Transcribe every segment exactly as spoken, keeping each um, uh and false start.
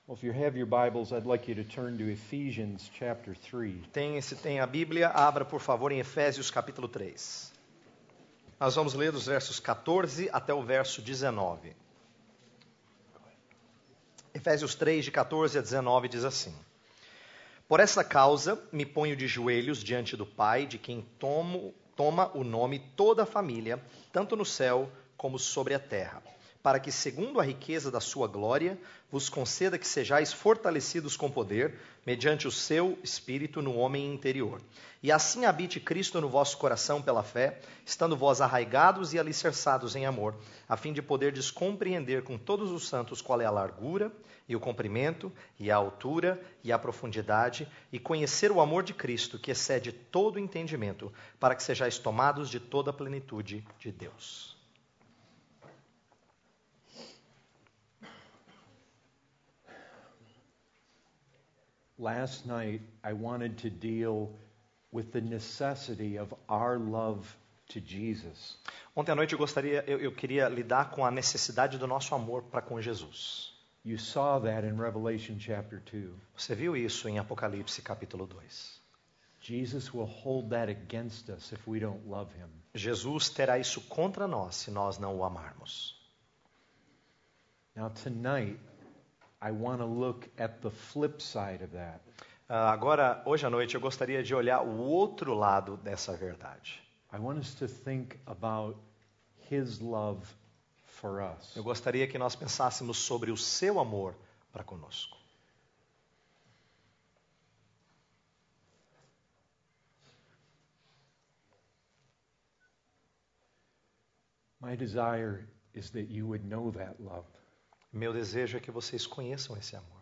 Well, if you have your Bibles, I'd like you to turn to Ephesians chapter three. Tem, se tem a Bíblia, abra por favor em Efésios capítulo três. Nós vamos ler dos versos catorze até o verso dezenove. Efésios três, de catorze a dezenove, diz assim: Por essa causa me ponho de joelhos diante do Pai, de quem tomo, toma o nome toda a família, tanto no céu como sobre a terra, para que, segundo a riqueza da sua glória, vos conceda que sejais fortalecidos com poder, mediante o seu Espírito no homem interior. E assim habite Cristo no vosso coração pela fé, estando vós arraigados e alicerçados em amor, a fim de poderdes compreender com todos os santos qual é a largura, e o comprimento, e a altura, e a profundidade, e conhecer o amor de Cristo, que excede todo o entendimento, para que sejais tomados de toda a plenitude de Deus. Last night, I wanted to deal with the necessity of our love to Jesus. Ontem à noite eu gostaria, eu, eu queria lidar com a necessidade do nosso amor para com Jesus. You saw that in Revelation chapter two. Você viu isso em Apocalipse capítulo dois. Jesus will hold that against us if we don't love him. Jesus terá isso contra nós se nós não o amarmos. Now tonight, I want to look at the flip side of that. Uh, agora, hoje à noite, eu gostaria de olhar o outro lado dessa verdade. I want us to think about his love for us. Eu gostaria que nós pensássemos sobre o seu amor para conosco. My desire is that you would know that love. Meu desejo é que vocês conheçam esse amor.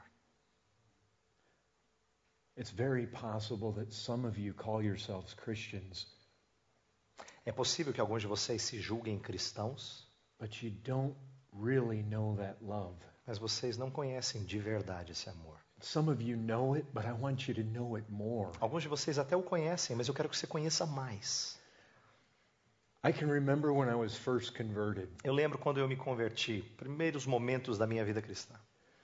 It's very possible that some of you call yourselves Christians. É possível que alguns de vocês se julguem cristãos, but you don't really know that love. Mas vocês não conhecem de verdade esse amor. Some of you know it, but I want you to know it more. Alguns de vocês até o conhecem, mas eu quero que você conheça mais. I can remember when I was first converted. Eu lembro quando eu me converti, primeiros momentos da minha vida cristã.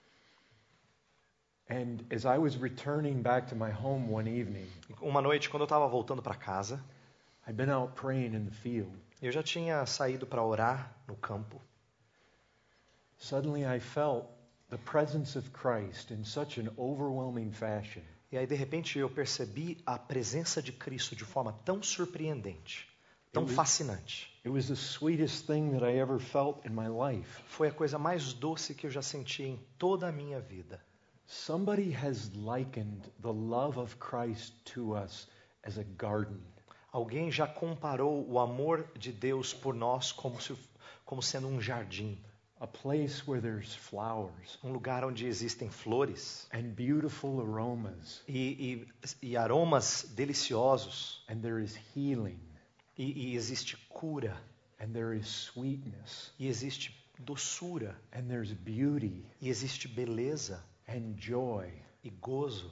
And as I was returning back to my home one evening, uma noite quando eu estava voltando para casa, I'd been out praying in the field. Eu já tinha saído para orar no campo. Suddenly I felt the presence of Christ in such an overwhelming fashion. E aí de repente eu percebi a presença de Cristo de forma tão surpreendente, tão It was, fascinante. It was the sweetest thing that I ever felt in my life. Foi a coisa mais doce que eu já senti em toda a minha vida. Somebody has likened the love of Christ to us as a garden. Alguém já comparou o amor de Deus por nós como, se, como sendo um jardim. A place where there's flowers. Um lugar onde existem flores. And beautiful aromas. E, e, e aromas deliciosos. And there is healing. E, e existe cura. And there is sweetness. E existe doçura. And there's beauty. E existe beleza. And joy. E gozo.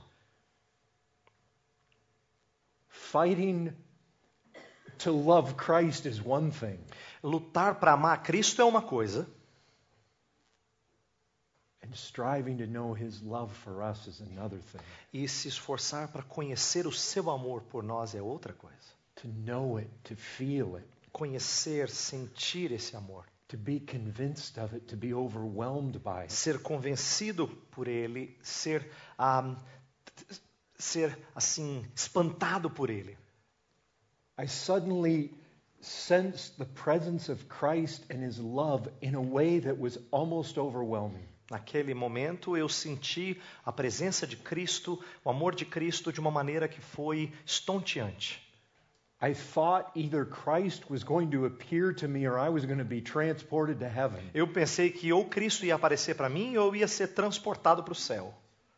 Fighting to love Christ is one thing. Lutar para amar Cristo é uma coisa. And striving to know his love for us is another thing. E se esforçar para conhecer o seu amor por nós é outra coisa. To know it, to feel it. Conhecer, sentir esse amor. To be convinced of it, to be overwhelmed by it. Ser convencido por ele, ser um, ser assim espantado por ele. I suddenly sensed the presence of Christ and his love in a way that was almost overwhelming. Naquele momento eu senti a presença de Cristo, o amor de Cristo de uma maneira que foi estonteante. I thought either Christ was going to appear to me or I was going to be transported to heaven. Eu pensei que ou Cristo ia aparecer para mim ou eu ia ser transportado para o céu.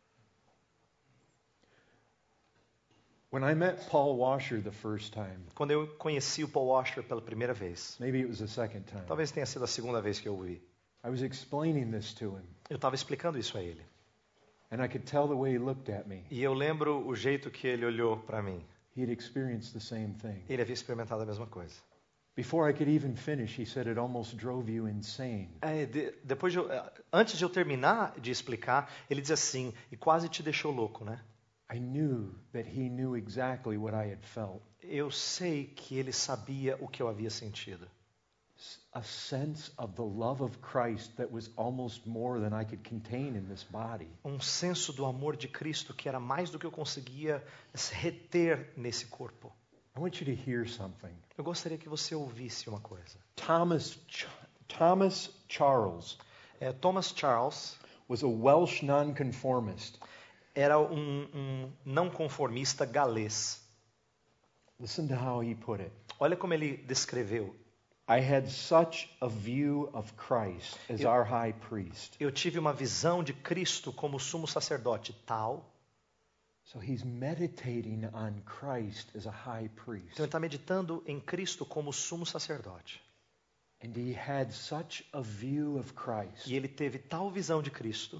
When I met Paul Washer the first time. Quando eu conheci o Paul Washer pela primeira vez. Maybe it was the second time. Talvez tenha sido a segunda vez que eu o vi. I was explaining this to him. Eu estava explicando isso a ele. And I could tell the way he looked at me. E eu lembro o jeito que ele olhou para mim. He had experienced the same thing. Ele havia experimentado a mesma coisa. Before I could even finish, he said it almost drove you insane. É, de, depois de eu, antes de eu terminar de explicar, ele diz assim, e quase te deixou louco, né? I knew that he knew exactly what I had felt. Eu sei que ele sabia o que eu havia sentido. A sense of the love of Christ that was almost more than I could contain in this body. Um senso do amor de Cristo que era mais do que eu conseguia reter nesse corpo. I want you to hear something. Eu gostaria que você ouvisse uma coisa. Thomas Ch- Thomas Charles É, Thomas Charles was a Welsh nonconformist. era um, um não conformista galês. Listen to how he put it. Olha como ele descreveu. I had such a view of Christ as Eu- our high priest. Eu tive uma visão de Cristo como sumo sacerdote tal. So he's meditating on Christ as a high priest. Então ele está meditando em Cristo como sumo sacerdote. And he had such a view of Christ, E ele teve tal visão de Cristo,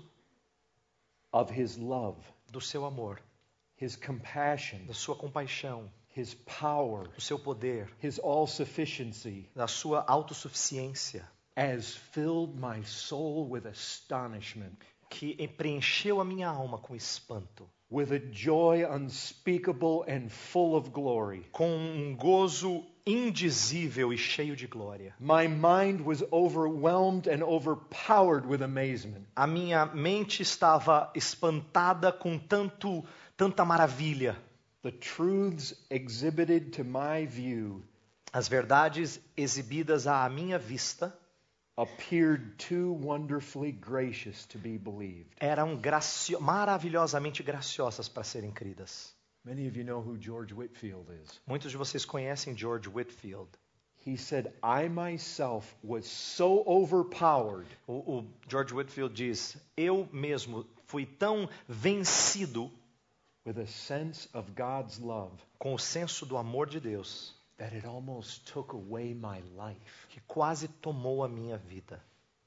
of his love, do seu amor, his compassion, da sua compaixão, his power, do seu poder, his all-sufficiency, da sua autossuficiência, as filled my soul with astonishment, que preencheu a minha alma com espanto, with a joy unspeakable and full of glory. com um gozo indizível e cheio de glória. My mind was overwhelmed and overpowered with amazement. A minha mente estava espantada com tanto, tanta maravilha. The truths exhibited to my view As verdades exibidas à minha vista appeared too wonderfully gracious to be believed. eram gracio- maravilhosamente graciosas para serem cridas. Many of you know who George Whitefield is. Muitos de vocês conhecem George Whitefield. He said, I myself was so overpowered O, o George Whitefield diz: eu mesmo fui tão vencido with a sense of God's love com o senso do amor de Deus that it almost took away my life. que quase tomou a minha vida.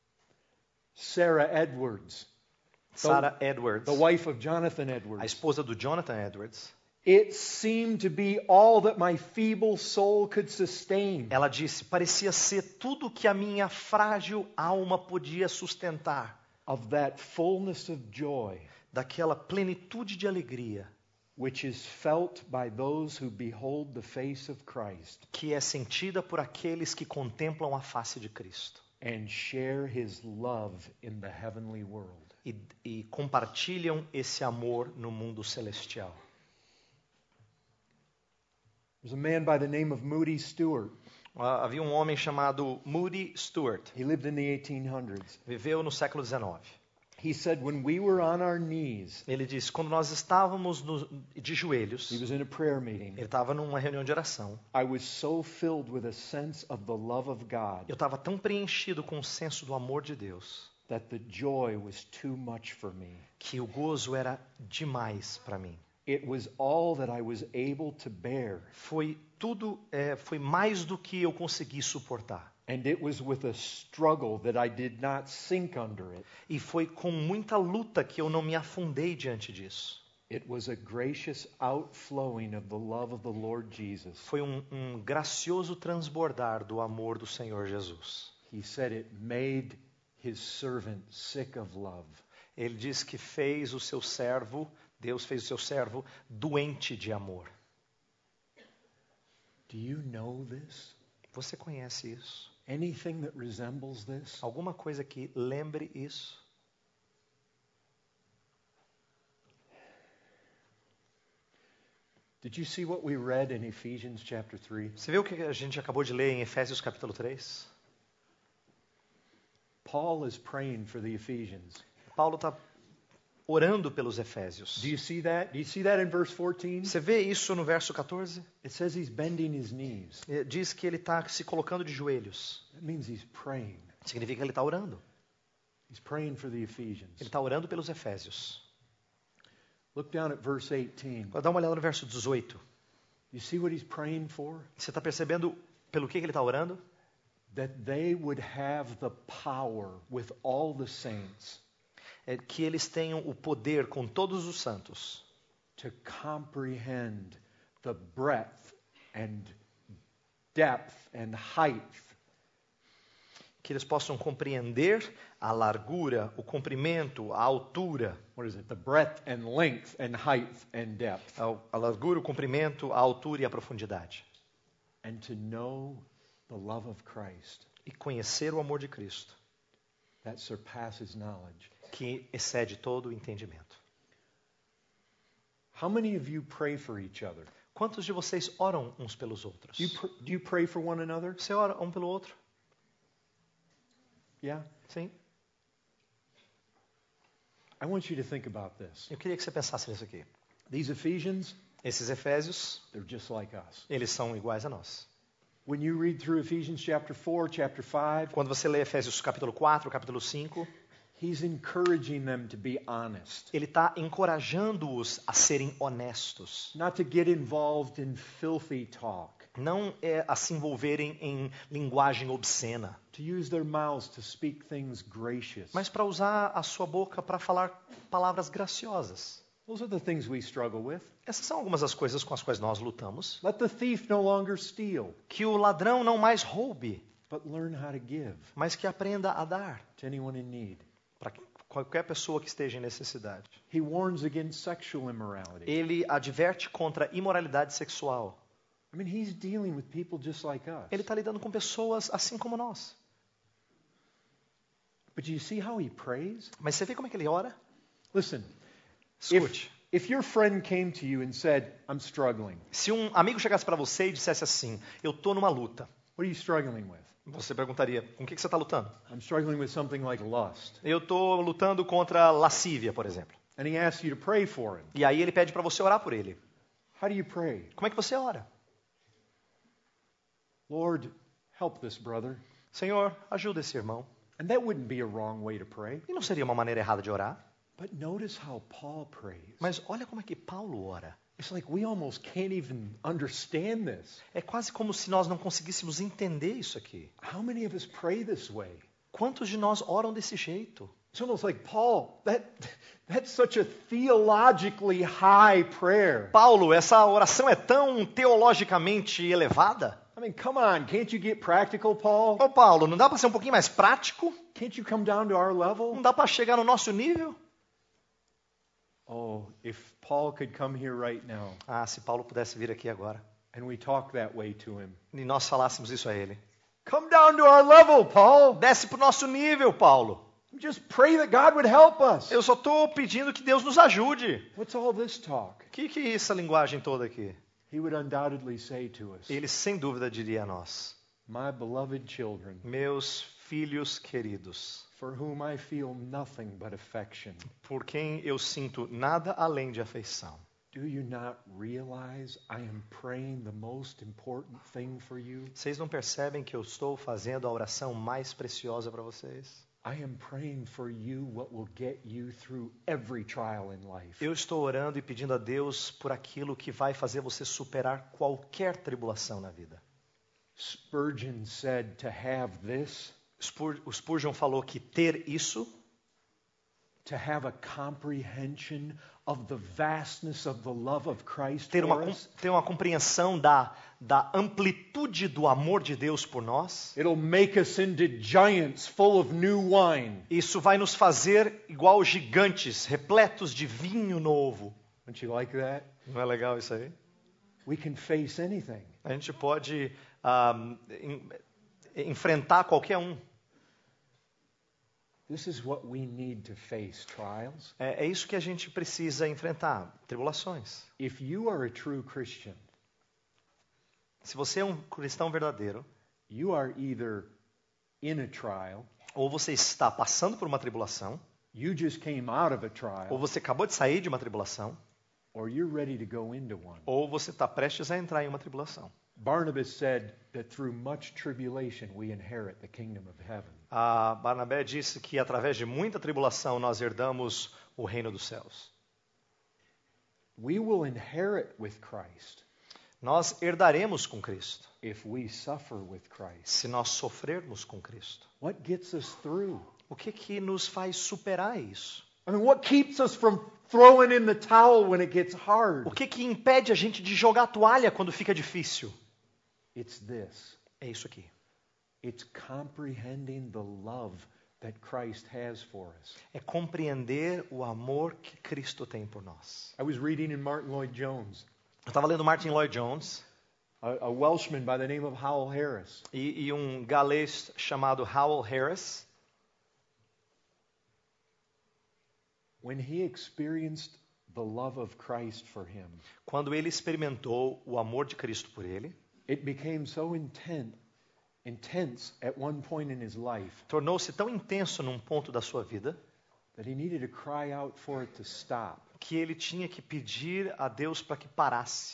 Sarah Edwards, Sarah Edwards, the wife of Jonathan a Edwards, esposa do Jonathan Edwards, it seemed to be all that my feeble soul could sustain. ela disse: parecia ser tudo que a minha frágil alma podia sustentar, Of that fullness of joy daquela plenitude de alegria which is felt by those who behold the face of Christ que é sentida por aqueles que contemplam a face de Cristo and share his love in the heavenly world. e, e compartilham esse amor no mundo celestial. There's a man by the name of Moody Stewart. Ah, havia um homem chamado Moody Stewart, He lived in the eighteen hundreds. viveu no século dezenove. He said when we were on our knees, Ele disse: quando nós estávamos no, de joelhos, he was in a prayer meeting, ele estava numa reunião de oração. I was so filled with a sense of the love of God Eu estava tão preenchido com o senso do amor de Deus that the joy was too much for me. que o gozo era demais para mim. It was all that I was able to bear. Foi tudo, é, foi mais do que eu consegui suportar. And it was with a struggle that I did not sink under it. E foi com muita luta que eu não me afundei diante disso. It was a gracious outflowing of the love of the Lord Jesus. Foi um, um gracioso transbordar do amor do Senhor Jesus. He said it made his servant sick of love. Ele diz que fez o seu servo, Deus fez o seu servo doente de amor. Do you know this? Você conhece isso? Anything that resembles this? Alguma coisa que lembre isso? Did you see what we read in Ephesians chapter three? Você viu o que a gente acabou de ler em Efésios capítulo três? Paul is praying for the Ephesians. Paulo está orando pelos Efésios. Do you see that? Do you see that in verse fourteen? Você vê isso no verso catorze? It says he's bending his knees. Eh, Diz que ele está se colocando de joelhos. That means he's praying. Significa que ele está orando. He's praying for the Ephesians. Ele está orando pelos Efésios. Look down at verse eighteen. Agora dá uma olhada no verso dezoito. You see what he's praying for? Você está percebendo pelo que, que ele está orando? That they would have the power with all the saints É que eles tenham o poder com todos os santos to comprehend the breadth and depth and height. Que eles possam compreender a largura, o comprimento, a altura. What is it? The breadth and length and height and depth. A, a largura, o comprimento, a altura e a profundidade. And to know the love of Christ. E conhecer o amor de Cristo. That surpasses knowledge. Que excede todo o entendimento. How many of you pray for each other? Quantos de vocês oram uns pelos outros? Do you, pr- do you pray for one another? Você ora um pelo outro? Yeah. Sim. I want you to think about this. Eu queria que você pensasse nisso aqui. These Ephesians, Esses Efésios, they're just like us. eles são iguais a nós. When you read through Ephesians chapter four, chapter five, Quando você lê Efésios capítulo quatro, capítulo cinco, he's encouraging them to be honest, ele está encorajando-os a serem honestos. not to get involved in filthy talk, Não é a se envolverem em linguagem obscena, to use their mouths to speak things gracious. mas para usar a sua boca para falar palavras graciosas. Those are the things we struggle with. Essas são algumas das coisas com as quais nós lutamos. Let the thief no longer steal, Que o ladrão não mais roube, but learn how to give mas que aprenda a dar to anyone in need. para qualquer pessoa que esteja em necessidade. He warns against sexual immorality. Ele adverte contra a imoralidade sexual. I mean, he's dealing with people just like us. Ele está lidando com pessoas assim como nós. But do you see how he prays? Mas você vê como é que ele ora? Listen, Escute. if, if your friend came to you and said, I'm struggling, Se um amigo chegasse para você e dissesse assim, eu estou numa luta, what are you struggling with? você perguntaria, com o que que você está lutando? I'm struggling with something like lust. Eu estou lutando contra lascívia, por exemplo. And he asks you to pray for him. E aí ele pede para você orar por ele. How do you pray? Como é que você ora? Lord, help this brother. Senhor, ajuda esse irmão. And that wouldn't be a wrong way to pray. E não seria uma maneira errada de orar? But notice how Paul prays. Mas olha como é que Paulo ora. It's like we almost can't even understand this. É quase como se nós não conseguíssemos entender isso aqui. How many of us pray this way? Quantos de nós oram desse jeito? It's almost like, Paul, that, that's such a theologically high prayer. Paulo, essa oração é tão teologicamente elevada? I mean, come on, can't you get practical, Paul? Ô Paulo, não dá para ser um pouquinho mais prático? Can't you come down to our level? Não dá para chegar no nosso nível? Oh, if Paul could come here right now Ah, se Paulo pudesse vir aqui agora and we talk that way to him. e nós falássemos isso a ele. Come down to our level, Paul. Desce para o nosso nível, Paulo. Just pray that God would help us. Eu só estou pedindo que Deus nos ajude. What's all this talk? O que, que é essa linguagem toda aqui? He would undoubtedly say to us, Ele sem dúvida diria a nós, my beloved children, meus filhos queridos, for whom I feel nothing but affection. por quem eu sinto nada além de afeição. Do you not realize I am praying the most important thing for you? Vocês não percebem que eu estou fazendo a oração mais preciosa para vocês? I am praying for you what will get you through every trial in life. Eu estou orando e pedindo a Deus por aquilo que vai fazer você superar qualquer tribulação na vida. Spurgeon said to have this, Spur- O Spurgeon falou que ter isso, to have a comprehension of the vastness of the love of Christ ter uma, for com- us, ter uma compreensão da, da amplitude do amor de Deus por nós, it'll make us into giants full of new wine. isso vai nos fazer igual gigantes, repletos de vinho novo. Don't you like that? Não é legal isso aí? We can face anything. A gente pode ah, em- enfrentar qualquer um. This is what we need to face trials. É, é isso que a gente precisa enfrentar, tribulações. If you are a true Christian, Se você é um cristão verdadeiro, you are either in a trial, ou você está passando por uma tribulação, you just came out of a ou trial, você acabou de sair de uma tribulação, or you're ready to go into one. ou você está prestes a entrar em uma tribulação. Barnabas said that through much tribulation we inherit the kingdom of heaven. A Barnabé disse que através de muita tribulação nós herdamos o reino dos céus. We will inherit with Christ Nós herdaremos com Cristo, if we suffer with Christ. se nós sofrermos com Cristo. What gets us through? O que que nos faz superar isso? I mean, what keeps us from throwing in the towel when it gets hard? O que que impede a gente de jogar a toalha quando fica difícil? It's this. É isso aqui. It's comprehending the love that Christ has for us. É compreender o amor que Cristo tem por nós. I was reading in Martin Lloyd Jones, Eu estava lendo Martin Lloyd Jones a, a Welshman by the name of Howell Harris. e, e um galês chamado Howell Harris. When he experienced the love of Christ for him, Quando ele experimentou o amor de Cristo por ele, it became so intent, intense at one point in his life tornou-se tão intenso num ponto da sua vida that he needed to cry out for it to stop. que ele tinha que pedir a Deus para que parasse.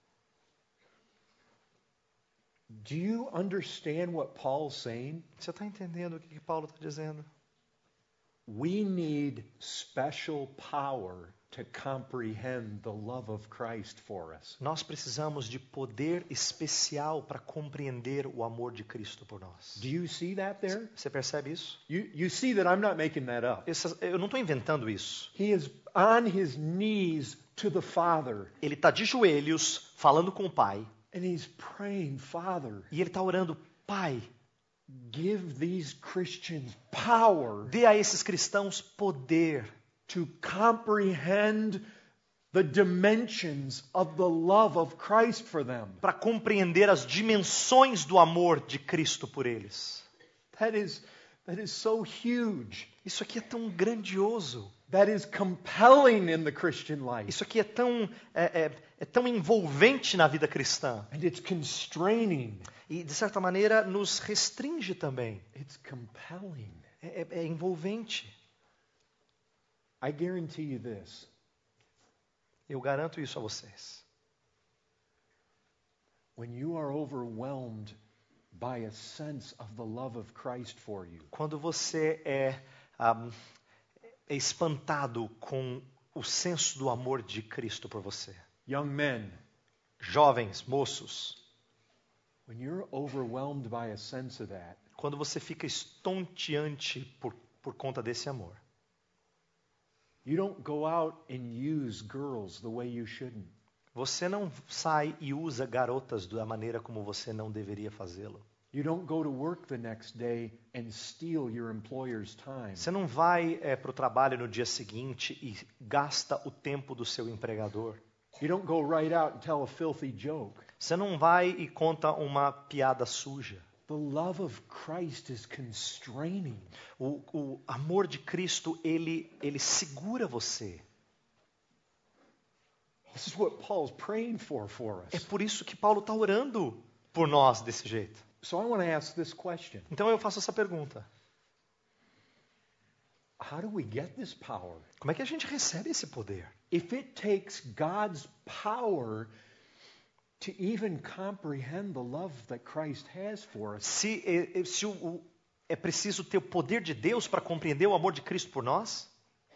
Do you understand what Paul's saying? Você está entendendo o que, que Paulo está dizendo? We need special power to comprehend the love of Christ for us. Nós precisamos de poder especial para compreender o amor de Cristo por nós. Do you see that there? Você percebe isso? You, you see that I'm not making that up. Essa- eu não estou inventando isso. He is on his knees to the Father, Ele está de joelhos, falando com o Pai, and he's praying, Father, e ele está orando, Pai, give these Christians power dê a esses cristãos poder to comprehend the dimensions of the love of Christ for them. para compreender as dimensões do amor de Cristo por eles. That is, that is so huge. Isso aqui é tão grandioso. That is compelling in the Christian life. Isso aqui é tão, é, é, é tão envolvente na vida cristã. And it's constraining. E, de certa maneira, nos restringe também. It's compelling. É, é, é envolvente. I guarantee you this. Eu garanto isso a vocês. When you are overwhelmed by a sense of the love of Christ for you, Quando você é, ah, é espantado com o senso do amor de Cristo por você. young men, Jovens, moços, when you're overwhelmed by a sense of that, quando você fica estonteante por, por conta desse amor. you don't go out and use girls the way you shouldn't. Você não sai e usa garotas da maneira como você não deveria fazê-lo. You don't go to work the next day and steal your employer's time. Você não vai é, para o trabalho no dia seguinte e gasta o tempo do seu empregador. You don't go right out and tell a filthy joke. Você não vai e conta uma piada suja. The love of Christ is constraining. O, o amor de Cristo, ele, ele segura você. This is what Paul's praying for for É us. por isso que Paulo está orando por nós desse jeito. So I want to ask this question. Então eu faço essa pergunta. How do we get this power? Como é que a gente recebe esse poder? If it takes God's power to even comprehend the love that Christ has for us, Se, eh, eh, se o, o, é preciso ter o poder de Deus para compreender o amor de Cristo por nós,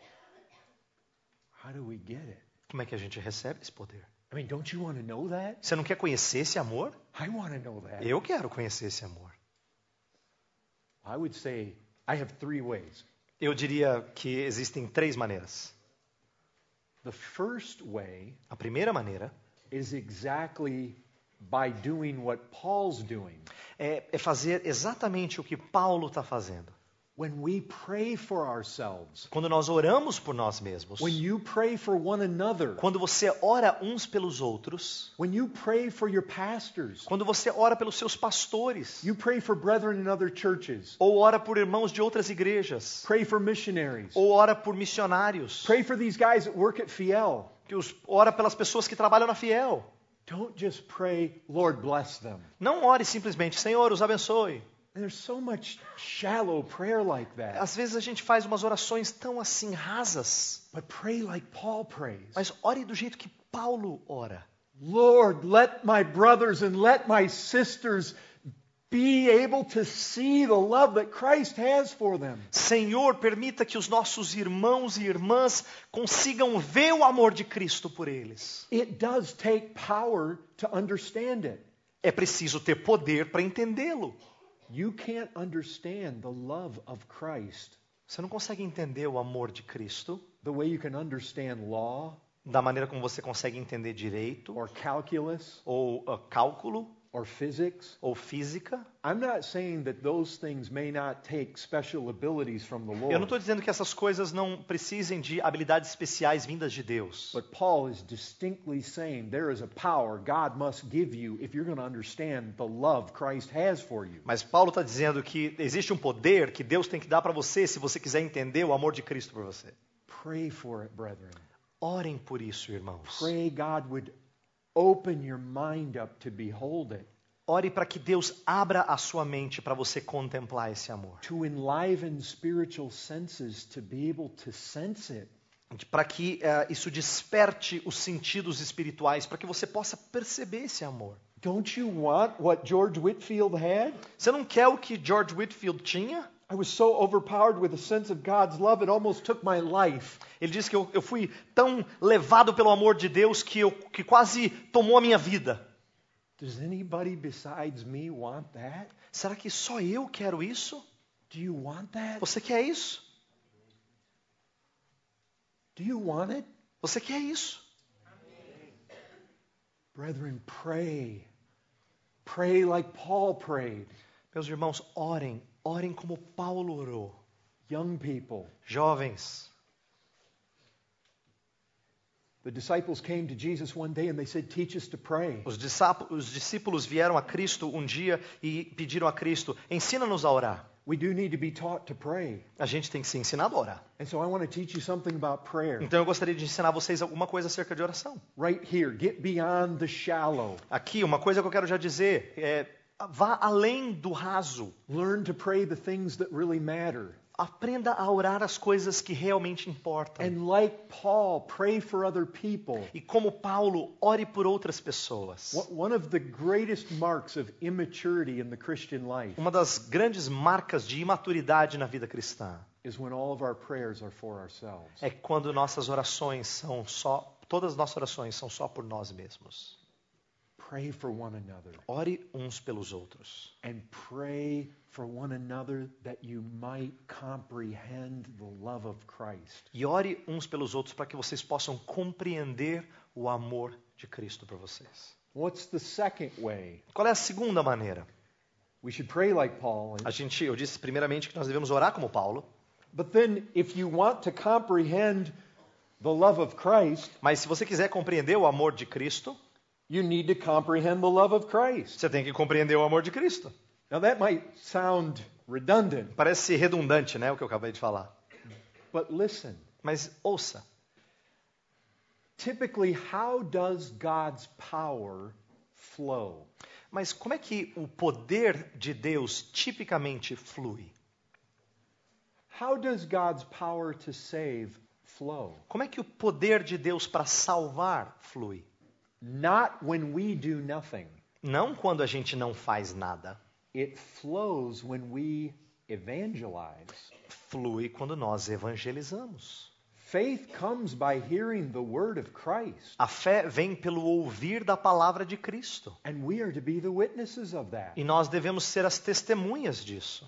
how do we get it? como é que a gente recebe esse poder? I mean, don't you want to know that? Você não quer conhecer esse amor? I want to know that. Eu quero conhecer esse amor. I would say I have three ways. Eu diria que existem três maneiras. The first way A primeira maneira is exactly by doing what Paul's doing. é, é fazer exatamente o que Paulo está fazendo. When we pray for ourselves, Quando nós oramos por nós mesmos, when you pray for one another, quando você ora uns pelos outros, when you pray for your pastors, quando você ora pelos seus pastores, you pray for brethren in other churches, ou ora por irmãos de outras igrejas, pray for missionaries, ou ora por missionários, pray for these guys that work at Fiel. que os, ora pelas pessoas que trabalham na Fiel. Don't just pray, Lord bless them. Não ore simplesmente, Senhor, os abençoe. And there's so much shallow prayer like that. Às vezes a gente faz umas orações tão assim rasas, But pray like Paul prays. mas ore do jeito que Paulo ora. Lord, let my brothers and let my sisters be able to see the love that Christ has for them. Senhor, permita que os nossos irmãos e irmãs consigam ver o amor de Cristo por eles. It does take power to understand it. É preciso ter poder para entendê-lo. You can't understand the love of Christ Você não consegue entender o amor de Cristo the way you can understand law da maneira como você consegue entender direito or calculus ou uh, cálculo or physics. ou física. I'm not saying that those things may not take special abilities from the Lord. Eu não estou dizendo que essas coisas não precisem de habilidades especiais vindas de Deus. But Paul is distinctly saying there is a power God must give you if you're going to understand the love Christ has for you. Mas Paulo está dizendo que existe um poder que Deus tem que dar para você se você quiser entender o amor de Cristo por você. Pray for it, brethren. Orem por isso, irmãos. Pray God would open your mind up to behold it. Ore para que Deus abra a sua mente para você contemplar esse amor. To enliven spiritual senses to be able to sense it. Para que uh, isso desperte os sentidos espirituais, para que você possa perceber esse amor. Don't you want what George Whitefield had? Você não quer o que George Whitefield tinha? I was so overpowered with a sense of God's love, it almost took my life. Ele diz que eu, eu fui tão levado pelo amor de Deus que, eu, que quase tomou a minha vida. Does anybody besides me want that? Será que só eu quero isso? Do you want that? Você quer isso? Do you want it? Você quer isso? Brethren, pray. Pray like Paul prayed. Meus irmãos, orem. Orem como Paulo orou. Young people. Jovens. The disciples came to Jesus one day and they said, "Teach us to pray." Os discípulos, os discípulos vieram a Cristo um dia e pediram a Cristo, ensina-nos a orar. We do need to be taught to pray. A gente tem que ser ensinado a orar. And so I want to teach you something about prayer. Então eu gostaria de ensinar vocês alguma coisa acerca de oração. Right here, get beyond the shallow. Aqui, uma coisa que eu quero já dizer é, vá além do raso. Learn to pray the things that really matter. Aprenda a orar as coisas que realmente importam. And like Paul, pray for other people. E como Paulo, ore por outras pessoas. One of the greatest marks of immaturity in the Christian life Uma das grandes marcas de imaturidade na vida cristã is when all of our prayers are for ourselves. é quando nossas orações são só, todas as nossas orações são só por nós mesmos. Pray for one another. Ore uns pelos outros. And pray for one another that you might comprehend the love of Christ. E ore uns pelos outros para que vocês possam compreender o amor de Cristo por vocês. What's the second way? Qual é a segunda maneira? We should pray like Paul. A gente, eu disse primeiramente que nós devemos orar como Paulo. But then if you want to comprehend the love of Christ, Mas se você quiser compreender o amor de Cristo, you need to comprehend the love of Christ. você tem que compreender o amor de Cristo. Now that might sound redundant, Parece redundante, né, o que eu acabei de falar. but listen. Mas ouça. Typically, how does God's power flow? Mas como é que o poder de Deus tipicamente flui? How does God's power to save flow? Como é que o poder de Deus para salvar flui? Not when we do nothing. Não quando a gente não faz nada. It flows when we evangelize. Flui quando nós evangelizamos. Faith comes by hearing the word of Christ. A fé vem pelo ouvir da palavra de Cristo. And we are to be the witnesses of that. E nós devemos ser as testemunhas disso.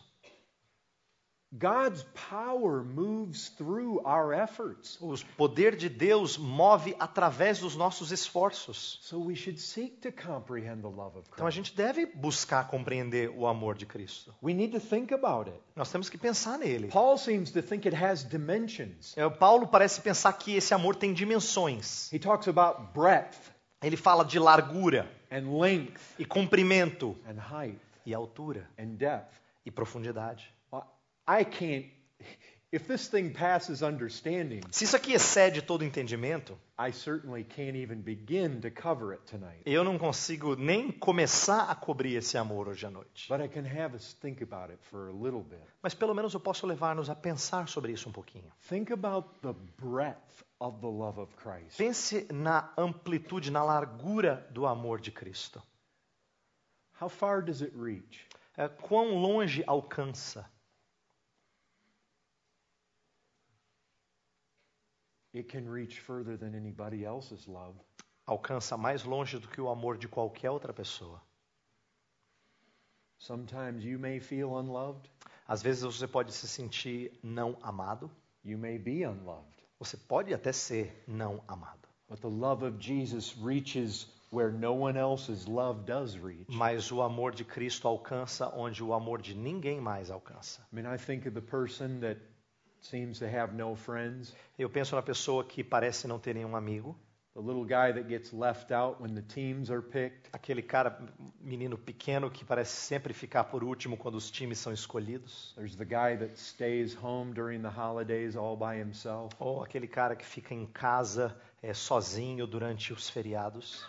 God's power moves through our efforts. O poder de Deus move através dos nossos esforços. So we should seek to comprehend the love of Então a Christ. gente deve buscar compreender o amor de Cristo. We need to think about it. Nós temos que pensar nele. Paul seems to think it has dimensions. É, Paulo parece pensar que esse amor tem dimensões. He talks about breadth Ele fala de largura and length e comprimento and height e altura and depth. e profundidade. Well, I can't, if this thing passes understanding, Se isso aqui excede todo entendimento, I certainly can't even begin to cover it tonight. eu não consigo nem começar a cobrir esse amor hoje à noite. But I can have us think about it for a little bit. Mas pelo menos eu posso levar-nos a pensar sobre isso um pouquinho. Think about the breadth of the love of Christ. Pense na amplitude, na largura do amor de Cristo. How far does it reach? É, quão longe alcança? It can reach further than anybody else's love. Alcança mais longe do que o amor de qualquer outra pessoa. Sometimes you may feel unloved. Às vezes você pode se sentir não amado. You may be unloved. Você pode até ser não amado. But the love of Jesus reaches where no one else's love does reach. Mas o amor de Cristo alcança onde o amor de ninguém mais alcança. I mean, I think of the person that seems to have no friends, Eu penso na pessoa que parece não ter nenhum amigo, the little guy that gets left out when the teams are picked, aquele cara, menino pequeno que parece sempre ficar por último quando os times são escolhidos, there's the guy that stays home during the holidays all by himself. ou aquele cara que fica em casa é, sozinho durante os feriados.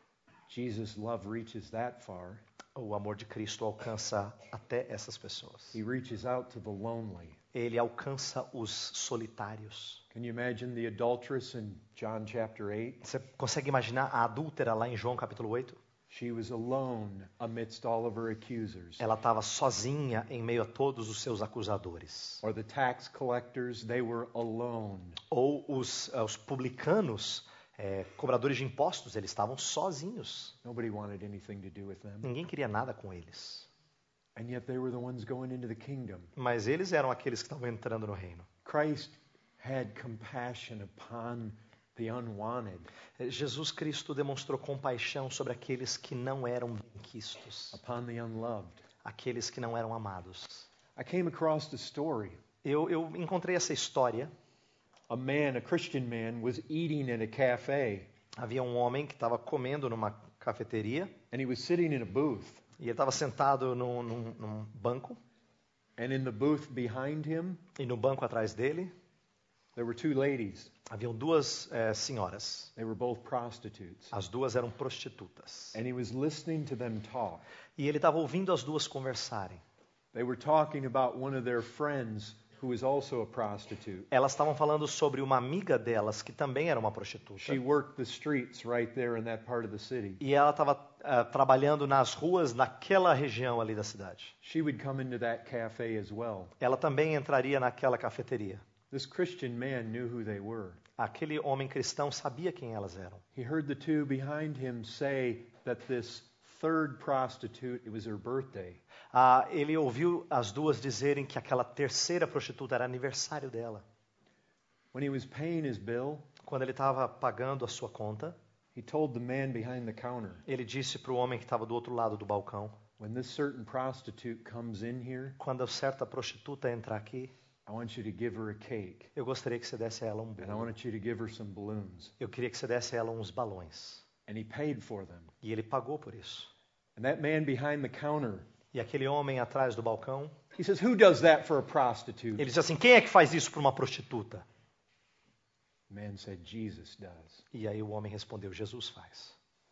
Jesus' love reaches that far. O amor de Cristo alcança até essas pessoas. He reaches out to the lonely. Ele alcança os solitários. Can you imagine the adulteress in John chapter eight? Você consegue imaginar a adúltera lá em João capítulo oito? She was alone amidst all of her accusers. Ela estava sozinha em meio a todos os seus acusadores. Or the tax collectors, they were alone. Ou os, uh, os publicanos, é, cobradores de impostos, eles estavam sozinhos. Nobody wanted anything to do with them. Ninguém queria nada com eles. And yet they were the ones going into the kingdom. Mas eles eram aqueles que estavam entrando no reino. Christ had compassion upon the unwanted, Jesus Cristo demonstrou compaixão sobre aqueles que não eram benquistos, upon the unloved. aqueles que não eram amados. I came across the story. Eu, eu encontrei essa história. A man, a Christian man, was eating at a cafe, Havia um homem que estava comendo numa cafeteria and he was sitting in a booth. e ele estava sentado num, num, num banco. And in the booth behind him, E no banco atrás dele there were two ladies. haviam duas eh, senhoras. They were both prostitutes. As duas eram prostitutas. And he was listening to them talk. E ele estava ouvindo as duas conversarem. They were talking about one of their friends who was also a prostitute. Elas estavam falando sobre uma amiga delas que também era uma prostituta. She worked the streets right there in that part of the city. E ela estava uh, trabalhando nas ruas naquela região ali da cidade. She would come into that cafe as well. Ela também entraria naquela cafeteria. This Christian man knew who they were. Aquele homem cristão sabia quem elas eram. He heard the two behind him say that this third prostitute, it was her birthday. Ah, ele ouviu as duas dizerem que aquela terceira prostituta era aniversário dela. When he was paying his bill, Quando ele estava pagando a sua conta, he told the man behind the counter, ele disse para o homem que estava do outro lado do balcão: when this certain prostitute comes in here, quando certa prostituta entrar aqui, I want you to give her a cake. eu gostaria que você desse a ela um And I bolo. want you to give her some balloons. Eu queria que você desse a ela uns balões. And he paid for them. E ele pagou por isso. And that man behind the counter, E aquele homem atrás do balcão, he says, who does that for a prostitute? ele disse assim: quem é que faz isso para uma prostituta? The man said, Jesus does. E aí o homem respondeu: Jesus faz.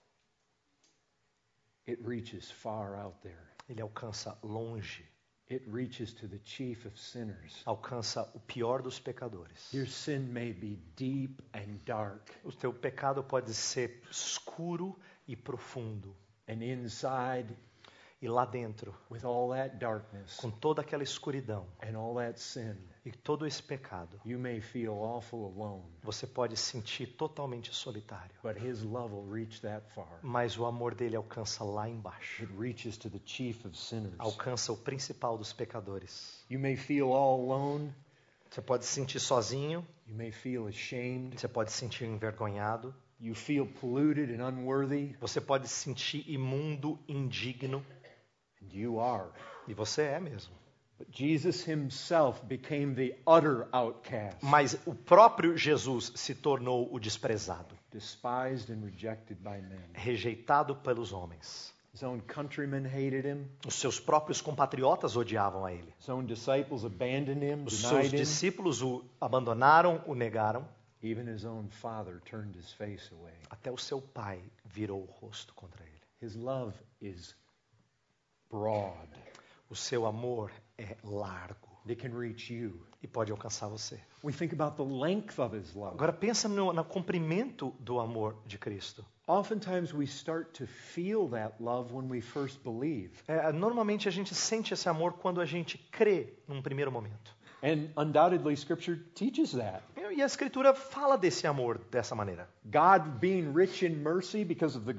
It reaches far out there. Ele alcança longe, It reaches to the chief of sinners. alcança o pior dos pecadores. Your sin may be deep and dark, O teu pecado pode ser escuro e profundo. and inside, E lá dentro, with all that darkness com toda aquela escuridão and all that sin, e todo esse pecado, you may feel awful alone, você pode se sentir totalmente solitário. but his love will reach that far. Mas o amor dele alcança lá embaixo. It reaches to the chief of sinners. Alcança o principal dos pecadores. You may feel all alone. Você pode se sentir sozinho, You may feel ashamed. você pode se sentir envergonhado, You feel polluted and unworthy, você pode se sentir imundo, indigno, and you are. e você é mesmo. But Jesus himself became the utter outcast, Mas o próprio Jesus se tornou o desprezado, despised and rejected by men. rejeitado pelos homens. His own countrymen hated him. Os seus próprios compatriotas odiavam a ele. His own disciples abandoned him, Os seus denied him. discípulos o abandonaram, o negaram. Even his own father turned his face away. Até o seu pai virou o rosto contra ele. His love is broad. O seu amor é largo It can reach you. e pode alcançar você. We think about the length of his love. Agora pensa no, no comprimento do amor de Cristo. Oftentimes we start to feel that love when we first believe. É, normalmente a gente sente esse amor quando a gente crê num primeiro momento. And undoubtedly Scripture teaches that. E a Escritura fala desse amor dessa maneira. God being rich in mercy because of the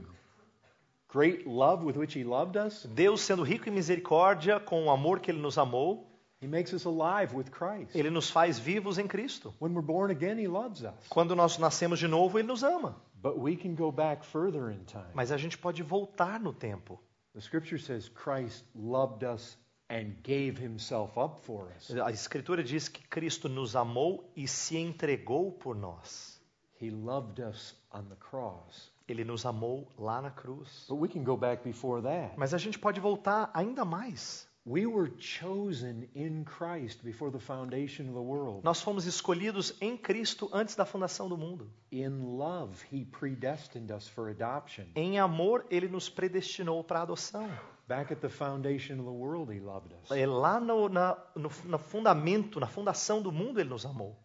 great love with which he loved us, Deus sendo rico em misericórdia com o amor que Ele nos amou, He makes us alive with Christ. Ele nos faz vivos em Cristo. When we're born again, He loves us. Quando nós nascemos de novo, Ele nos ama. But we can go back further in time. Mas a gente pode voltar no tempo. The Scripture says Christ loved us and gave Himself up for us. A Escritura diz que Cristo nos amou e se entregou por nós. He loved us on the cross. Ele nos amou lá na cruz. But we can go back before that. Mas a gente pode voltar ainda mais. We were chosen in Christ before the foundation of the world. Nós fomos escolhidos em Cristo antes da fundação do mundo. In love, He predestined us for adoption. Em amor, Ele nos predestinou para a adoção. Back at the foundation of the world, He loved us. É lá no, na, no, no fundamento, na fundação do mundo, Ele nos amou.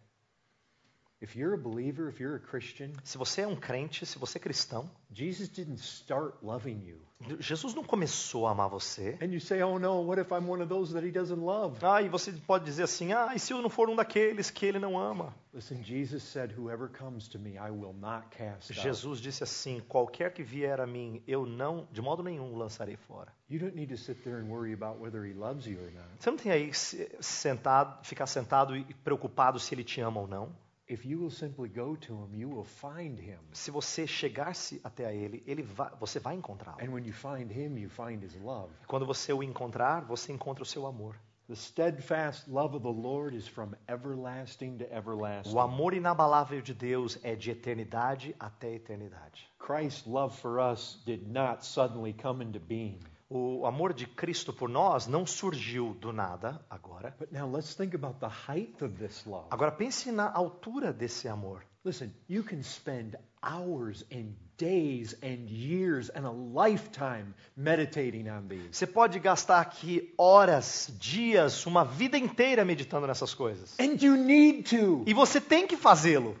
If you're a believer, if you're a Christian, Se você é um crente, se você é cristão, Jesus didn't start loving you. Jesus não começou a amar você. And you say, oh no, what if I'm one of those that He doesn't love? Ah, e você pode dizer assim, ah, e se eu não for um daqueles que Ele não ama? Listen, Jesus said, whoever comes to me, I will not cast out. Jesus disse assim, qualquer que vier a mim, eu não, de modo nenhum, o lançarei fora. You don't need to sit there and worry about whether He loves you or not. Você não tem aí que se- sentado, ficar sentado e preocupado se Ele te ama ou não. If you will simply go to Him, you will find Him. Se você chegar-se até a Ele, ele vai, você vai encontrá-lo. And when you find Him, you find His love. Quando você o encontrar, você encontra o seu amor. The steadfast love of the Lord is from everlasting to everlasting. O amor inabalável de Deus é de eternidade até eternidade. Christ's love for us did not suddenly come into being. O amor de Cristo por nós não surgiu do nada agora. But now let's think about the height of this love. Agora pense na altura desse amor. Listen, you can spend hours and days and years and a lifetime meditating on these. Você pode gastar aqui horas, dias, uma vida inteira meditando nessas coisas. And you need to. E você tem que fazê-lo.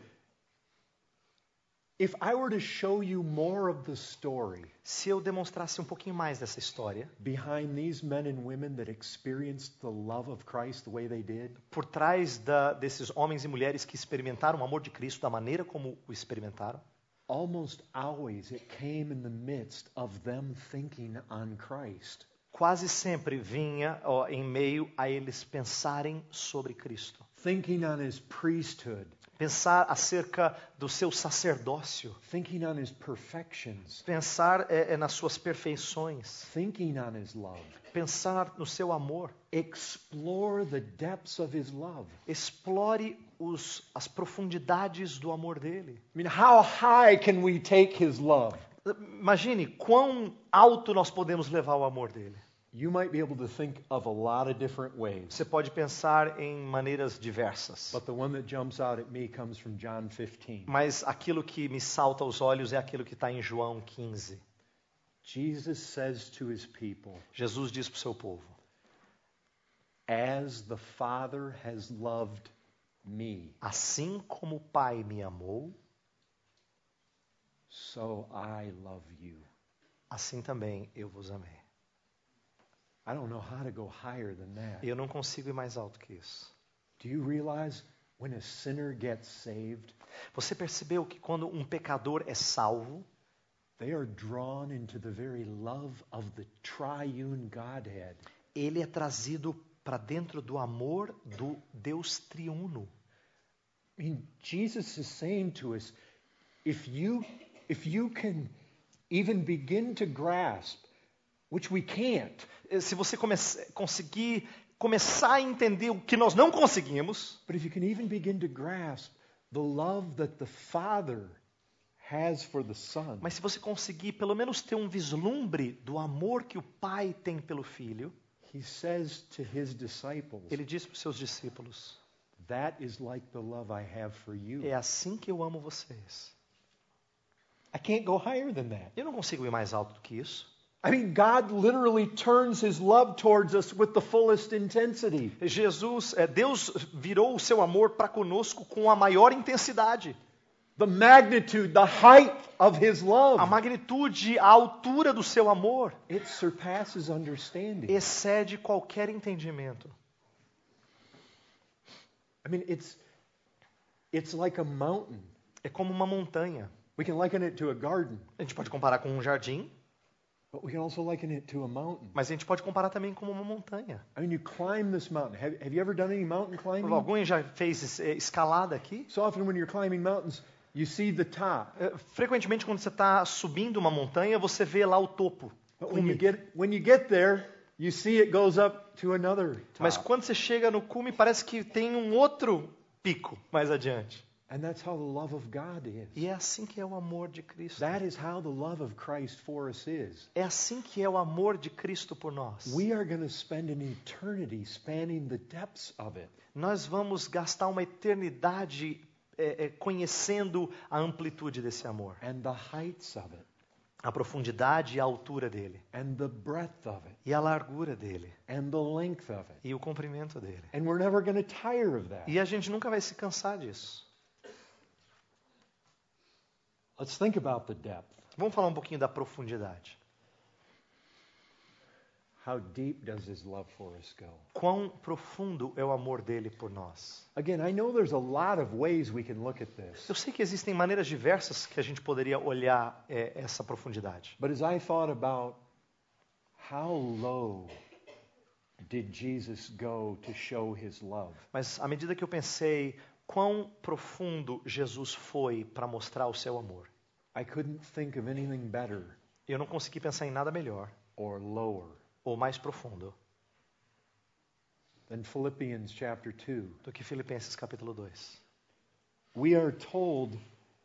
If I were to show you more of the story Se eu demonstrasse um pouquinho mais dessa história, behind these men and women that experienced the love of Christ the way they did, por trás da, desses homens e mulheres que experimentaram o amor de Cristo da maneira como o experimentaram, almost always it came in the midst of them thinking on Christ. quase sempre vinha ó, em meio a eles pensarem sobre Cristo. Thinking on His priesthood, Pensar acerca do seu sacerdócio. thinking on His perfections, Pensar é, é nas suas perfeições. thinking on His love. Pensar no seu amor. Explore the depths of His love. Explore os, as profundidades do amor dele. I mean, how high can we take His love? Imagine quão alto nós podemos levar o amor dele. You might be able to think of a lot of different ways, Você pode pensar em maneiras diversas. but the one that jumps out at me comes from John fifteen. Mas aquilo que me salta aos olhos é aquilo que está em João quinze. Jesus says to His people, Jesus diz para o seu povo: as the Father has loved me, assim como o Pai me amou, so I love you. assim também eu vos amei. I don't know how to go higher than that. E eu não consigo ir mais alto que isso. Do you realize when a sinner gets saved, Você percebeu que quando um pecador é salvo, they are drawn into the very love of the triune Godhead? ele é trazido para dentro do amor do Deus triuno. I mean, Jesus is saying to us, if you if you can even begin to grasp, which we can't, Se você come- conseguir começar a entender o que nós não conseguimos, but if you can even begin to grasp the love that the Father has for the Son, mas se você conseguir pelo menos ter um vislumbre do amor que o Pai tem pelo Filho, He says to His disciples, ele diz para os seus discípulos: that is like the love I have for you. é assim que eu amo vocês. I can't go higher than that. Eu não consigo ir mais alto do que isso. I mean, God literally turns His love towards us with the fullest intensity. Jesus, é, Deus virou o seu amor para conosco com a maior intensidade. The magnitude, the height of His love. A magnitude, a altura do seu amor It surpasses understanding. excede qualquer entendimento. I mean, it's it's like a mountain. É como uma montanha. We can liken it to a garden. A gente pode comparar com um jardim. But we can also liken it to a mountain. Mas a gente pode comparar também com uma montanha. I mean, you climb this mountain. Have, have you ever done any mountain climbing? Alguém já fez eh, escalada aqui? So often when you're climbing mountains, you see the top. Eh, Frequentemente, quando você está subindo uma montanha, você vê lá o topo. But when you get when you get there, you see it goes up to another top. Mas quando você chega no cume, parece que tem um outro pico mais adiante. And that's how the love of God is. E é assim que é o amor de Cristo. That is how the love of Christ for us is. É assim que é o amor de Cristo por nós. We are going to spend an eternity spanning the depths of it. Nós vamos gastar uma eternidade é, é, conhecendo a amplitude desse amor, And the heights of it. a profundidade e a altura dele, And the breadth of it. e a largura dele, And the length of it. e o comprimento dele. And we're never going to tire of that. E a gente nunca vai se cansar disso. Let's think about the depth. Vamos falar um pouquinho da profundidade. How deep does his love for us go? Quão profundo é o amor dele por nós? Again, I know there's a lot of ways we can look at this. Eu sei que existem maneiras diversas que a gente poderia olhar é, essa profundidade. But as I thought about how low did Jesus go to show his love? Mas à medida que eu pensei quão profundo Jesus foi para mostrar o seu amor, I couldn't think of anything better eu não consegui pensar em nada melhor or lower ou mais profundo than Philippians chapter two. do que Filipenses capítulo dois. We are told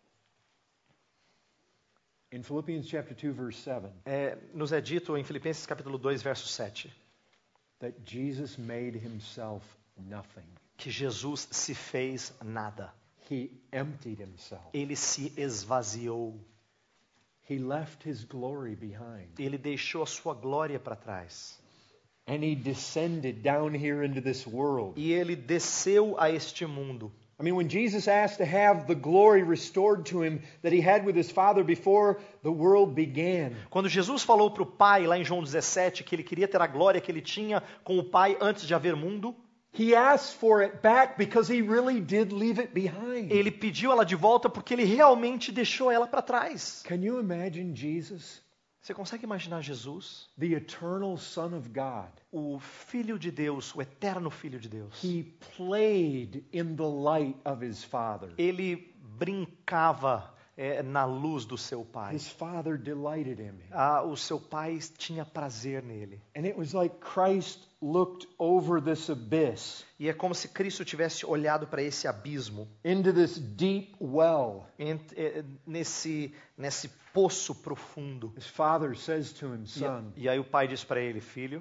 in Philippians chapter two verse seven É, nos é dito em Filipenses capítulo dois, verso sete, that Jesus made himself nothing. que Jesus se fez nada. He emptied himself. Ele se esvaziou. He left his glory behind. Ele deixou a sua glória para trás. And he descended down here into this world. E ele desceu a este mundo. I mean, when Jesus asked to have the glory restored to him that he had with his Father before the world began. Quando Jesus falou para o Pai, lá em João dezessete, que ele queria ter a glória que ele tinha com o Pai antes de haver mundo, He asked for it back because he really did leave it behind. ele pediu ela de volta porque ele realmente deixou ela para trás. Can you imagine Jesus, Você consegue imaginar Jesus, the eternal Son of God? o Filho de Deus, o eterno Filho de Deus? He played in the light of his Father. Ele brincava é, na luz do seu Pai. His Father delighted in him. Ah, o seu Pai tinha prazer nele. And it was like Christ looked over this abyss, E é como se Cristo tivesse olhado para esse abismo, into this deep well. ent- eh, nesse, nesse poço profundo. His Father says to him, E, Son, e aí o Pai diz para ele, filho,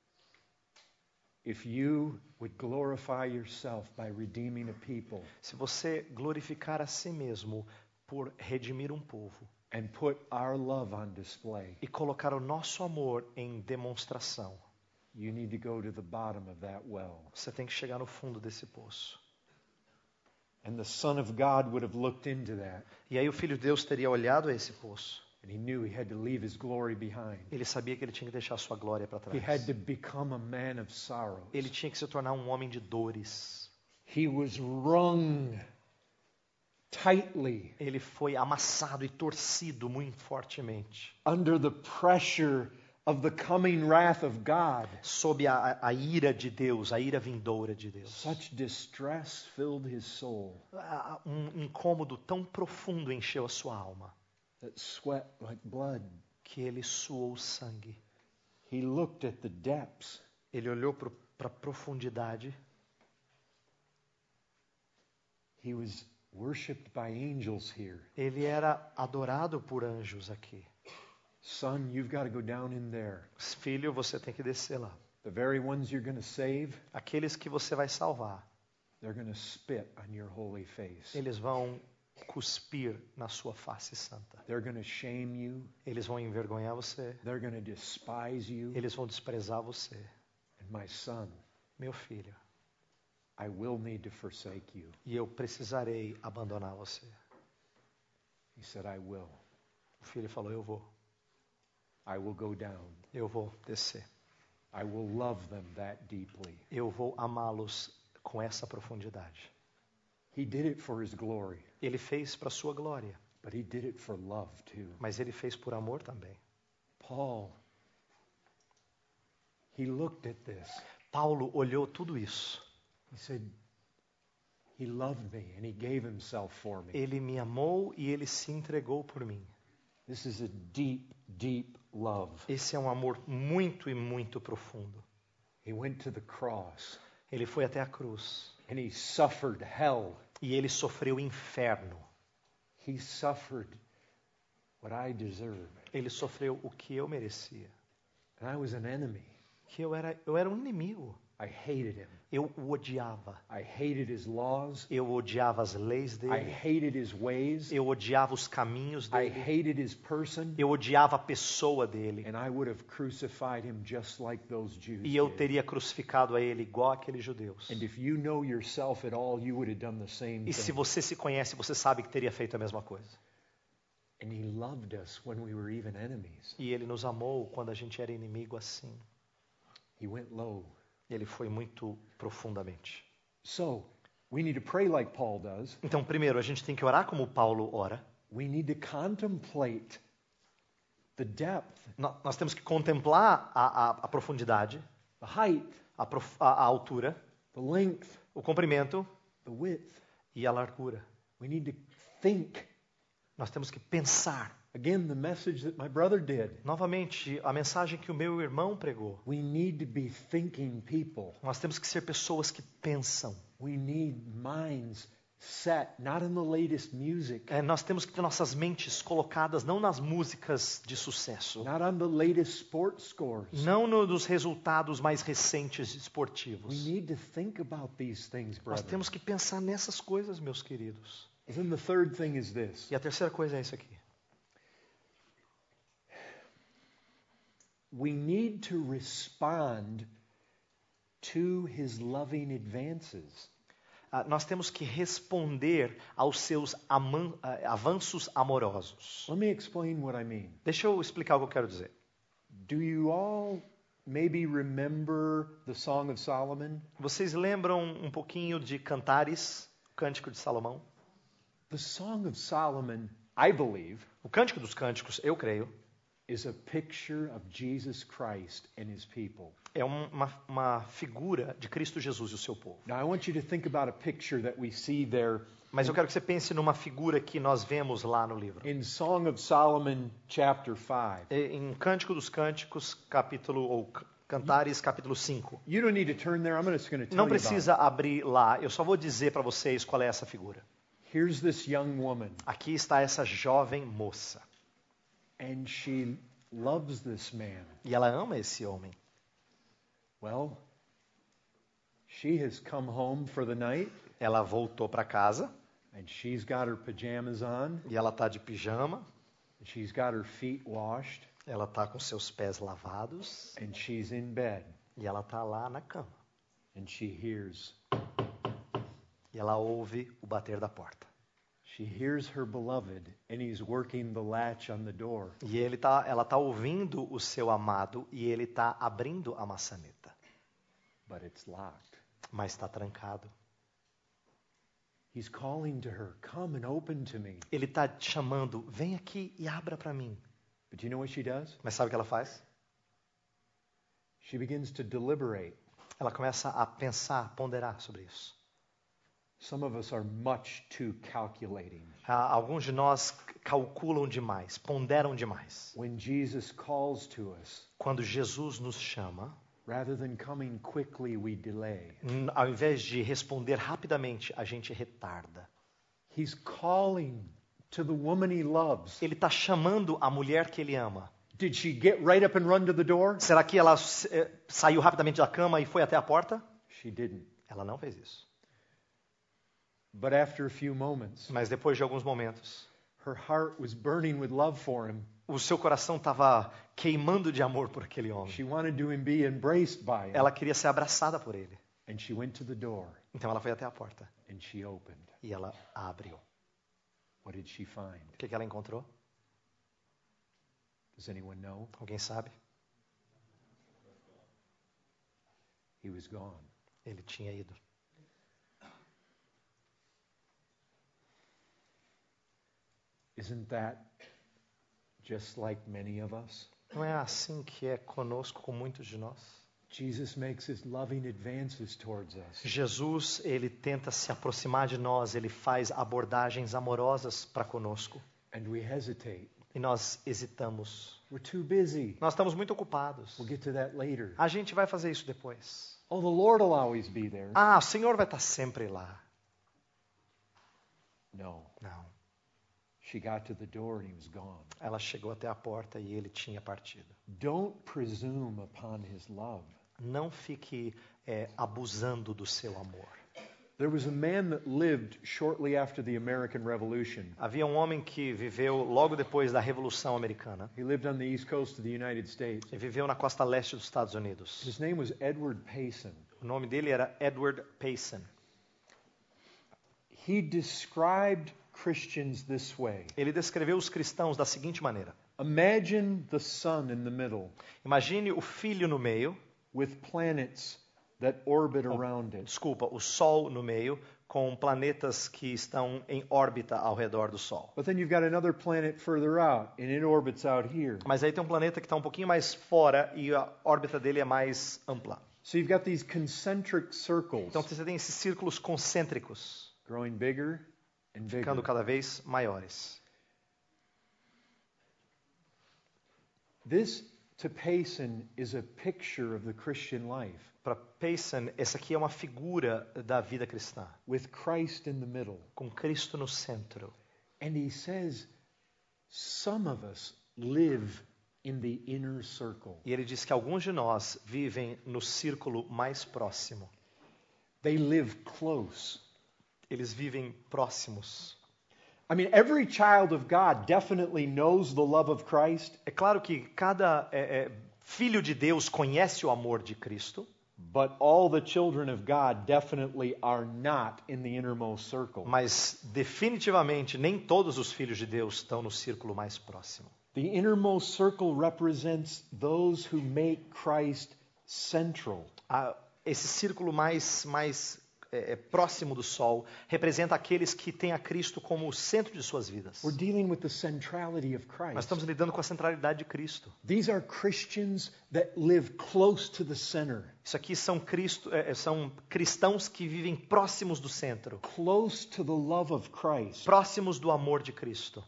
if you would glorify yourself by redeeming a people se você glorificar a si mesmo por redimir um povo and put our love on display, e colocar o nosso amor em demonstração, you need to go to the bottom of that well. você tem que chegar no fundo desse poço. And the Son of God would have looked into that, E aí o Filho de Deus teria olhado a esse poço. and he knew he had to leave his glory behind. Ele sabia que ele tinha que deixar a sua glória para He trás. had to become a man of sorrows. Ele tinha que se tornar um homem de dores. He was wrung tightly Ele foi amassado e torcido muito fortemente under the pressure of the coming wrath of God. sob a, a ira de Deus, a ira vindoura de Deus. Such distress filled his soul Ah, Um incômodo tão profundo encheu a sua alma that sweat like blood. que ele suou sangue. He looked at the depths. Ele olhou para a profundidade. He was worshipped by angels here. Ele era adorado por anjos aqui. Son, you've got to go down in there. Filho, você tem que descer lá. The very ones you're going to save, Aqueles que você vai salvar, they're going to spit on your holy face. eles vão cuspir na sua face santa. They're going to shame you. Eles vão envergonhar você. They're going to despise you. Eles vão desprezar você. And my son, Meu filho, I will need to forsake you. e eu precisarei abandonar você. He said, I will. O filho falou, eu vou. I will go down. Eu vou descer. I will love them that deeply. Eu vou amá-los com essa profundidade. He did it for his glory, Ele fez para sua glória, but he did it for love too. mas ele fez por amor também. Paul, he looked at this. Paulo olhou tudo isso. He said, he loved me and he gave himself for me. Ele me amou e ele se entregou por mim. This is a deep, deep love. Esse é um amor muito e muito profundo. He went to the cross Ele foi até a cruz and he suffered hell. e ele sofreu inferno. He suffered what I deserve. Ele sofreu o que eu merecia. And I was an enemy. Que eu era, eu era um inimigo. I hated him. Eu o odiava. I hated his laws. Eu odiava as leis I dele. hated his ways. Eu odiava os caminhos I dele. hated his person. Eu odiava a pessoa dele. And I would have crucified him just like those Jews E eu did. teria crucificado a ele igual aqueles judeus. And if you know yourself at all, you would have done the same E se thing. você se conhece, você sabe que teria feito a mesma coisa. And he loved us when we were even enemies. E ele nos amou quando a gente era inimigo assim. He went low. Ele foi muito profundamente. So, we need to pray like Paul does. Então, primeiro, a gente tem que orar como Paulo ora. We need to contemplate the depth, No- Nós temos que contemplar a, a, a profundidade, the height, a, prof, a, a altura, the length, o comprimento the width. e a largura. We need to think. Nós temos que pensar. Again, the message that my brother did. Novamente, a mensagem que o meu irmão pregou. We need to be thinking people. Nós temos que ser pessoas que pensam. We need minds set, not in the latest music, É, nós temos que ter nossas mentes colocadas não nas músicas de sucesso, not on the latest sports scores. não no, nos resultados mais recentes We esportivos. need to think about these things, Nós brother. temos que pensar nessas coisas, meus queridos. And then the third thing is this. E a terceira coisa é isso aqui. We need to respond to his loving advances. Ah, nós temos que responder aos seus aman- ah, avanços amorosos. Let me explain what I mean. Deixa eu explicar o que eu quero dizer. Do you all maybe remember the Song of Solomon? Vocês lembram um pouquinho de Cantares, o Cântico de Salomão? The Song of Solomon, I believe, O Cântico dos Cânticos, eu creio, is a picture of Jesus Christ and his people. é um- uma, uma figura de Cristo Jesus e o seu povo. Now, I want you to think about a picture that we see there Mas eu quero que você pense numa figura que nós vemos lá no livro. in Song of Solomon, chapter five. É, Em Cântico dos Cânticos, capítulo ou C- Cantares, capítulo cinco. You don't need to turn there. I'm just going to tell Não you about precisa abrir lá, eu só vou dizer para vocês qual é essa figura. it. Here's this young woman, Aqui está essa jovem moça. and she loves this man. E ela ama esse homem. Well, she has come home for the night, Ela voltou para casa and she's got her pajamas on, e ela está de pijama, and she's got her feet washed, ela está com seus pés lavados and she's in bed, e ela está lá na cama. and she hears. E ela ouve o bater da porta. She hears her beloved, and he's working the latch on the door. E ele tá, ela está ouvindo o seu amado e ele está abrindo a maçaneta, But it's locked. mas está trancado. He's calling to her, come and open to me. Ele está chamando, vem aqui e abra para mim. But you know what she does? Mas sabe o que ela faz? She begins to deliberate. Ela começa a pensar, ponderar sobre isso. Some of us are much too calculating. Ah, alguns de nós calculam demais, ponderam demais. When Jesus calls to us, Quando Jesus nos chama, rather than coming quickly, we delay. n- ao invés de responder rapidamente, a gente retarda. He's calling to the woman he loves. Ele está chamando a mulher que ele ama. Did she get right up and run to the door? Será que ela eh, saiu rapidamente da cama e foi até a porta? She didn't. Ela não fez isso. But after a few moments, Mas depois de alguns momentos, her heart was burning with love for him. o seu coração estava queimando de amor por aquele homem. She wanted to be embraced by him. Ela queria ser abraçada por ele. And she went to the door Então ela foi até a porta and she opened. e ela abriu. What did she find? O que, que ela encontrou? Does anyone know? Alguém sabe? He was gone. Ele tinha ido. Isn't that just like many of us? Não é assim que é conosco com muitos de nós? Jesus makes his loving advances towards us. Jesus, ele tenta se aproximar de nós, ele faz abordagens amorosas para conosco. And we hesitate. E nós hesitamos. We're too busy. Nós estamos muito ocupados. We'll get to that later. A gente vai fazer isso depois. Oh, the Lord will always be there. Ah, o Senhor vai estar sempre lá. No. Não. She got to the door and he was gone. Ela chegou até a porta e ele tinha partido. Don't presume upon his love. Não fique é, abusando do seu amor. There was a man that lived shortly after the American Revolution. Havia um homem que viveu logo depois da Revolução Americana. He lived on the east coast of the United States. Ele viveu na costa leste dos Estados Unidos. His name was Edward Payson. O nome dele era Edward Payson. He described Christians this way. Ele descreveu os cristãos da seguinte maneira. Imagine the sun in the middle. Imagine o filho no meio. With planets that orbit around it. Desculpa, o Sol no meio, com planetas que estão em órbita ao redor do Sol. But then you've got another planet further out, and it orbits out here. Mas aí tem um planeta que está um pouquinho mais fora e a órbita dele é mais ampla. So you've got these concentric circles. Então você tem esses círculos concêntricos, growing bigger and bigger. ficando cada vez maiores. This, to Payson, is a picture of the Christian life. Para Payson, essa aqui é uma figura da vida cristã. With Christ in the middle. Com Cristo no centro. And he says, some of us live in the inner circle. E ele diz que alguns de nós vivem no círculo mais próximo. They live close. Eles vivem próximos. I mean, every child of God definitely knows the love of Christ. É claro que cada é, é, filho de Deus conhece o amor de Cristo. But all the children of God definitely are not in the innermost circle. Mas definitivamente nem todos os filhos de Deus estão no círculo mais próximo. The innermost circle represents those who make Christ central. Ah, esse círculo mais mais é, é, próximo do Sol representa aqueles que têm a Cristo como o centro de suas vidas. We're dealing with the centrality of Christ. Nós estamos lidando com a centralidade de Cristo. These are Christians that live close to the center. Isso aqui são, Cristo, é, são cristãos que vivem próximos do centro. Close to the love of Christ. Próximos do amor de Cristo.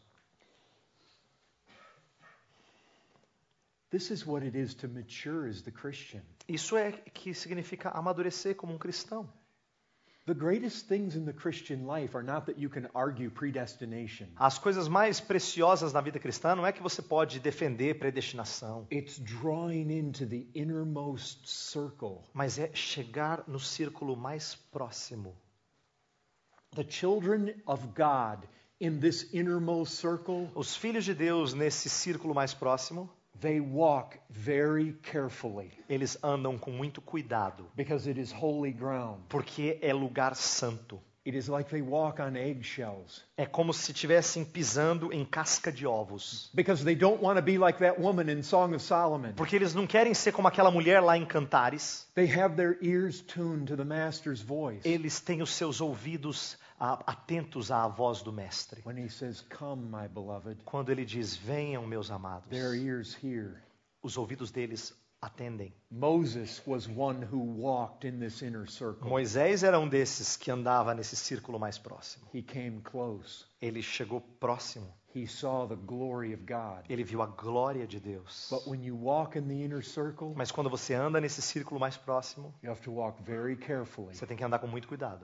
This is what it is to mature as the Christian. Isso é que significa amadurecer como um cristão. The greatest things in the Christian life are not that you can argue predestination. As coisas mais preciosas na vida cristã não é que você pode defender predestinação. It's drawing into the innermost circle. Mas é chegar no círculo mais próximo. The children of God in this innermost circle, os filhos de Deus nesse círculo mais próximo, they walk very carefully. Eles andam com muito cuidado. Because it is holy ground. Porque é lugar santo. It is like they walk on eggshells. É como se estivessem pisando em casca de ovos. Because they don't want to be like that woman in Song of Solomon. Porque eles não querem ser como aquela mulher lá em Cantares. They have their ears tuned to the master's voice. Eles têm os seus ouvidos atentos à voz do mestre. When he says, "Come, my beloved." Quando ele diz, venham meus amados. Their ears hear. Os ouvidos deles atendem. Moses was one who walked in this inner circle. Moisés era um desses que andava nesse círculo mais próximo. He came close. Ele chegou próximo. He saw the glory of God. Ele viu a glória de Deus. But when you walk in the inner circle, mas quando você anda nesse círculo mais próximo, you have to walk very carefully. Você tem que andar com muito cuidado.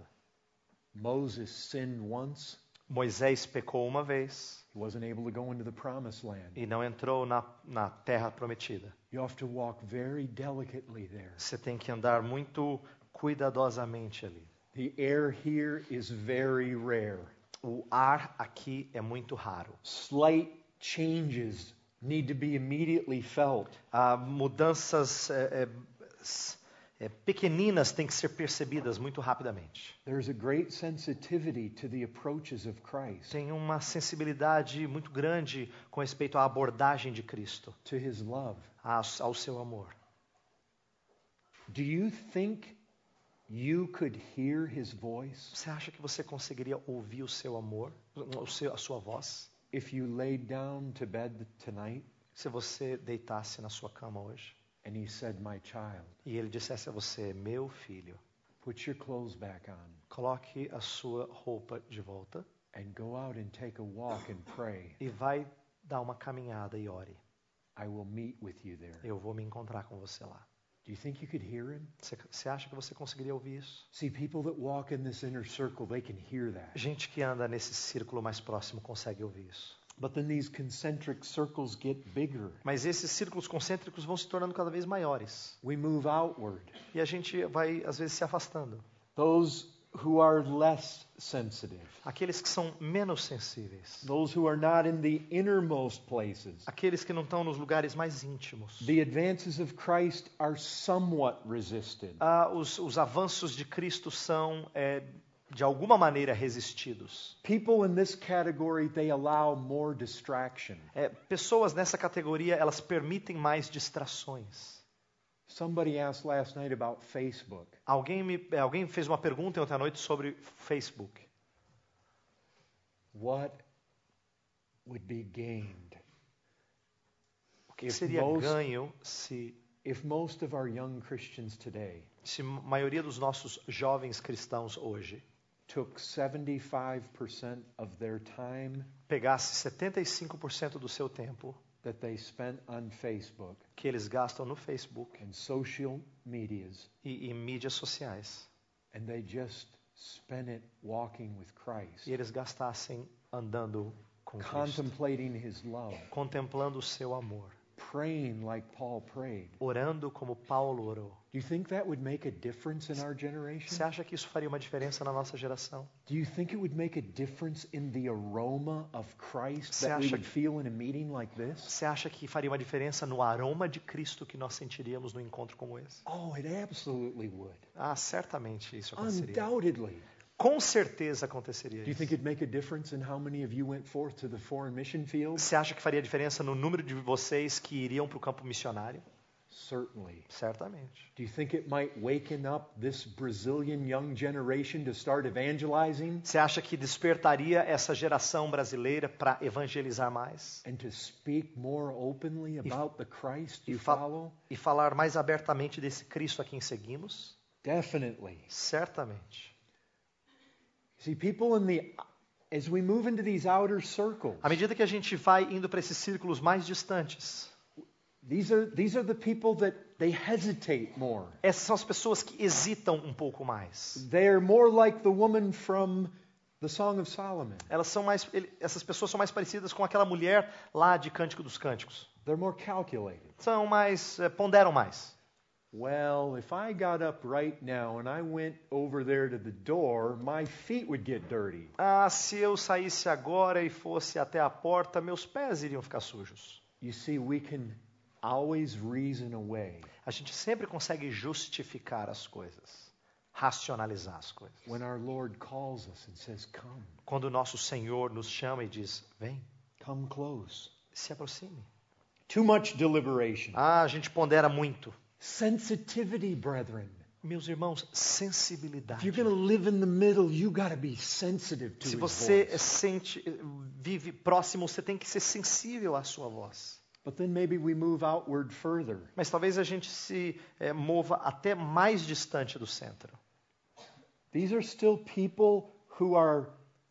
Moses sinned once. Moisés pecou uma vez. He wasn't able to go into the promised land. E não entrou na, na terra prometida. You have to walk very delicately there. Você tem que andar muito cuidadosamente ali. The air here is very rare. O ar aqui é muito raro. Slight changes need to be immediately felt. Ah, mudanças é, é, é, pequeninas têm que ser percebidas muito rapidamente. There's a great sensitivity to the approaches of Christ. Tem uma sensibilidade muito grande com respeito à abordagem de Cristo. To his love. Ao seu amor. Do you think you could hear his voice? Você acha que você conseguiria ouvir o seu amor, o seu, a sua voz? If you laid down to bed tonight? se você deitasse na sua cama hoje and he said, "My child, e ele dissesse a você, meu filho, put your clothes back on coloque a sua roupa de volta and go out and take a walk and pray. e vai dar uma caminhada e ore. I will meet with you there." Eu vou me encontrar com você lá. Do you think you could hear him? Você, você acha que você conseguiria ouvir isso? See, people that walk in this inner circle, they can hear that. Gente que anda nesse círculo mais próximo consegue ouvir isso. But then these concentric circles get bigger. Mas esses círculos concêntricos vão se tornando cada vez maiores. We move outward. E a gente vai, às vezes, se afastando. Those who are less sensitive. Aqueles que são menos sensíveis. Those who are not in the innermost places. Aqueles que não estão nos lugares mais íntimos. The advances of Christ are somewhat resisted. Ah, os, os avanços de Cristo são, é, de alguma maneira, resistidos. People in this category, they allow more distraction. É, pessoas nessa categoria, elas permitem mais distrações. Somebody asked last night about Facebook. Alguém, me, alguém fez uma pergunta ontem à noite sobre Facebook. What would be gained O que if seria most, ganho se, if most of our young Christians today se a maioria dos nossos jovens cristãos hoje took seventy-five percent of their time pegasse setenta e cinco por cento do seu tempo that they spent on Facebook que eles gastam no Facebook and social medias, e em mídias sociais, and they just spent it walking with Christ, e eles gastassem andando com Cristo, contemplating His love, contemplando o seu amor, praying like Paul prayed. orando como Paulo orou. Do you think that would make a difference in our generation? Você acha que isso faria uma diferença na nossa geração? Do you think it would make a difference in the aroma of Christ Você that we acha would feel in a meeting like this? Você acha que faria uma diferença no aroma de Cristo que nós sentiríamos num encontro como esse? Oh, it absolutely would. Ah, certamente isso aconteceria. Undoubtedly. Com certeza aconteceria Do you think isso. it'd make a difference in how many of you went forth to the foreign mission field? Você acha que faria diferença no número de vocês que iriam para o campo missionário? Certainly. Certamente. Do you think it might waken up this Brazilian young generation to start evangelizing Você acha que despertaria essa geração brasileira para evangelizar mais? and to speak more openly about the Christ E, you fa- follow? e falar mais abertamente desse Cristo a quem seguimos? Definitely. Certamente. See, people in the as we move into these outer circles, À medida que a gente vai indo para esses círculos mais distantes, these are these are the people that they hesitate more. essas são as pessoas que hesitam um pouco mais. They are more like the woman from the Song of Solomon. Elas são mais, ele- essas pessoas são mais parecidas com aquela mulher lá de Cântico dos Cânticos. They're more calculated. São mais, eh, ponderam mais. Well, if I got up right now and I went over there to the door, my feet would get dirty. Ah, se eu saísse agora e fosse até a porta, meus pés iriam ficar sujos. You see, we can always reason away A gente sempre consegue justificar as coisas, racionalizar as coisas. when our Lord calls us and says, "Come, Quando o nosso Senhor nos chama e diz, vem, come close." se aproxime. Too much deliberation. Ah, a gente pondera muito. Sensitivity, brethren. Meus irmãos, If sensibilidade. you're going to live in the middle, you got to be sensitive to Se His você voice. sente, vive próximo, você tem que ser sensível à sua voz. But then maybe we move outward further. Mas talvez a gente se eh, mova até mais distante do centro. These are still people who are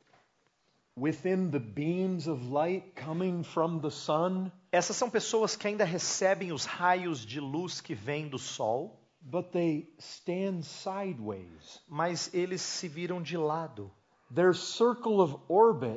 within the beams of light coming from the sun, Essas são pessoas que ainda recebem os raios de luz que vêm do sol, but they stand sideways. mas eles se viram de lado. Their circle of orbit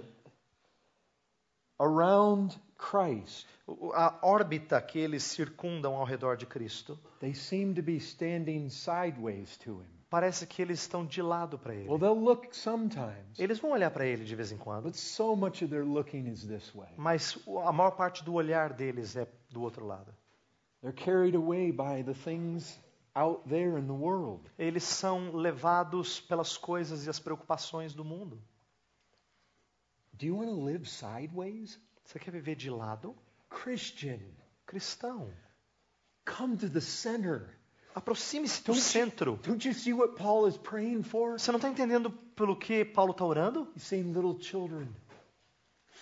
around Christ, O- A órbita que eles circundam ao redor de Cristo, they seem to be standing sideways to Him. parece que eles estão de lado para ele. Well, they'll look sometimes, Eles vão olhar para ele de vez em quando, but so much of their looking is this way. mas o- a maior parte do olhar deles é do outro lado. They're carried away by the things out there in the world. Eles são levados pelas coisas e as preocupações do mundo. Do you want to live sideways? Você quer viver de lado? Christian, Cristão, come to the center. aproxime-se do Don't you- centro. Don't you see what Paul is praying for? Você não está entendendo pelo que Paulo está orando? He's saying, little children,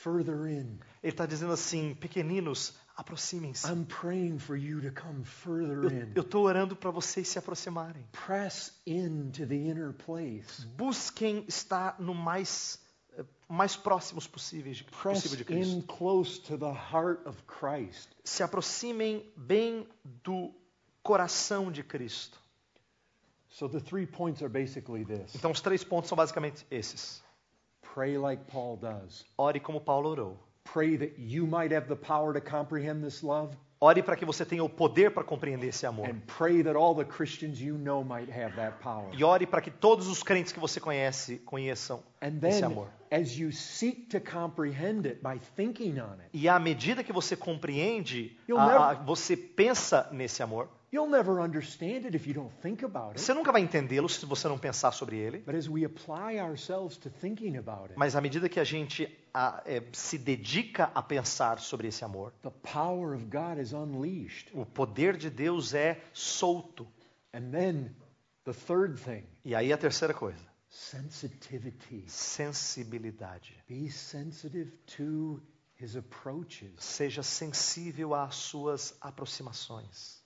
further in. Ele está dizendo assim, pequeninos, aproximem-se. I'm praying for you to come further Eu in. estou orando para vocês se aproximarem. Press into the inner place. Busquem estar no mais, eh, mais próximos possíveis, Press possível de in Cristo. close to the heart of Christ. Se aproximem bem do coração de Cristo. So the three points are basically this. Então os três pontos são basicamente esses. Pray like Paul does. Ore como Paulo orou. Pray that you might have the power to comprehend this love. Ore para que você tenha o poder para compreender esse amor. And pray that all the Christians you know might have that power. E ore para que todos os crentes que você conhece conheçam And esse then, amor. as you seek to comprehend it by thinking on it, E à medida que você compreende, You'll a- never- a- você pensa nesse amor, you'll never understand it if you don't think about it. você nunca vai entendê-lo se você não pensar sobre ele. But as we apply ourselves to thinking about it, Mas à medida que a gente a, é, se dedica a pensar sobre esse amor, the power of God is unleashed. o poder de Deus é solto. And then the third thing, E aí a terceira coisa, sensitivity. sensibilidade. Be sensitive to his approaches. Seja sensível às suas aproximações.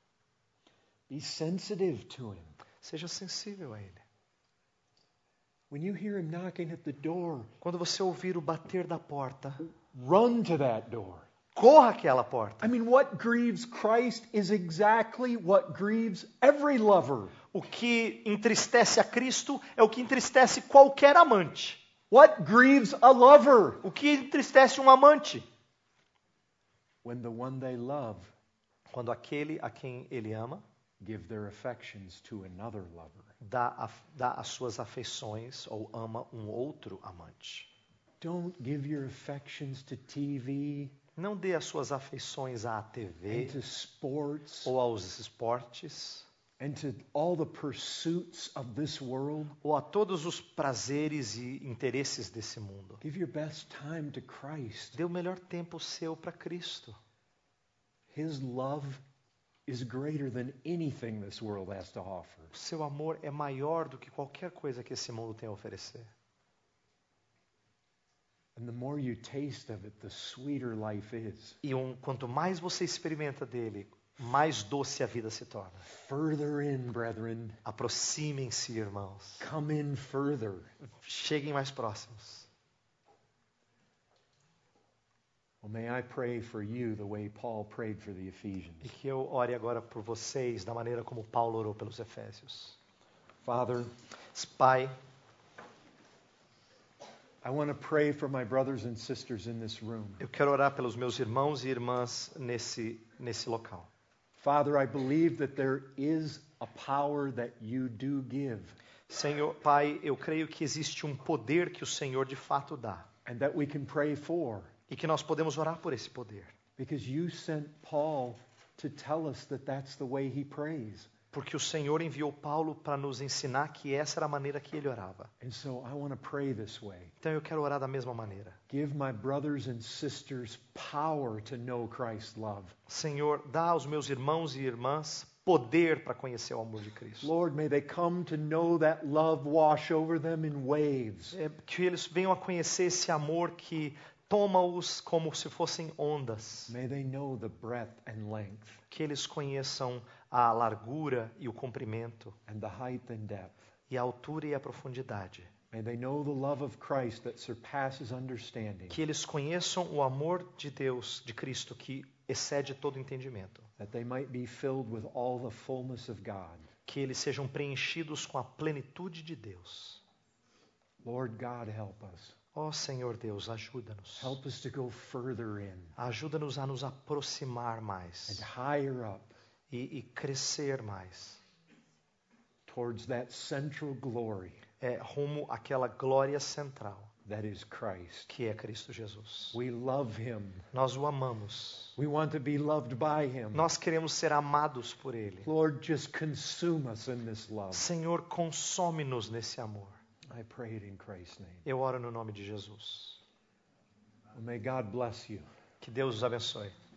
Be sensitive to him. Seja sensível a ele. When you hear him knocking at the door, Quando você ouvir o bater da porta, run to that door. corra àquela porta. I mean, what grieves Christ is exactly what grieves every lover. O que entristece a Cristo é o que entristece qualquer amante. What grieves a lover? O que entristece um amante? When the one they love Quando aquele a quem ele ama give their affections to another lover. dá, a, dá as suas afeições ou ama um outro amante. Don't give your affections to T V Não dê as suas afeições à T V and to sports ou aos esportes and to all the pursuits of this world. ou a todos os prazeres e interesses desse mundo. Give your best time to Christ. Dê o melhor tempo seu para Cristo. His love is greater than anything this world has to offer. O seu amor é maior do que qualquer coisa que esse mundo tem a oferecer. And the more you taste of it, the sweeter life is. E um, quanto mais você experimenta dele, mais doce a vida se torna. Further in, brethren. Aproximem-se, irmãos. Come in further. Cheguem mais próximos. Well, may I pray for you the way Paul prayed for the Ephesians. E que eu ore agora por vocês da maneira como Paulo orou pelos Efésios. Father, Pai, I want to pray for my brothers and sisters in this room. eu quero orar pelos meus irmãos e irmãs nesse, nesse local. Father, I believe that there is a power that you do give, Senhor, Pai, eu creio que existe um poder que o Senhor de fato dá. and that we can pray for, E que nós podemos orar por esse poder. because you sent Paul to tell us that that's the way he prays. Porque o Senhor enviou Paulo para nos ensinar que essa era a maneira que ele orava. And so I want to pray this way. Então eu quero orar da mesma maneira. Give my brothers and sisters power to know Christ's love. Senhor, dá aos meus irmãos e irmãs poder para conhecer o amor de Cristo. Lord, may they come to know that love wash over them in waves. É, que eles venham a conhecer esse amor que toma-os como se fossem ondas. May they know the breadth and length Que eles conheçam a largura e o comprimento, and the height and depth. e a altura e a profundidade. May they know the love of Christ that surpasses understanding, Que eles conheçam o amor de Deus, de Cristo, que excede todo entendimento. that they might be filled with all the fullness of God. Que eles sejam preenchidos com a plenitude de Deus. Lord God, help us. Ó Senhor Deus, ajuda-nos. Help us to go further in Ajuda-nos a nos aproximar and mais higher up e, e crescer mais. towards that central glory É, rumo àquela glória central, that is Christ. que é Cristo Jesus. We love him. Nós o amamos. We want to be loved by him. Nós queremos ser amados por Ele. Lord, just consume us in this love. Senhor, consome-nos nesse amor. I pray it in Christ's name. Eu oro no nome de Jesus. Well, may God bless you. Que Deus os abençoe.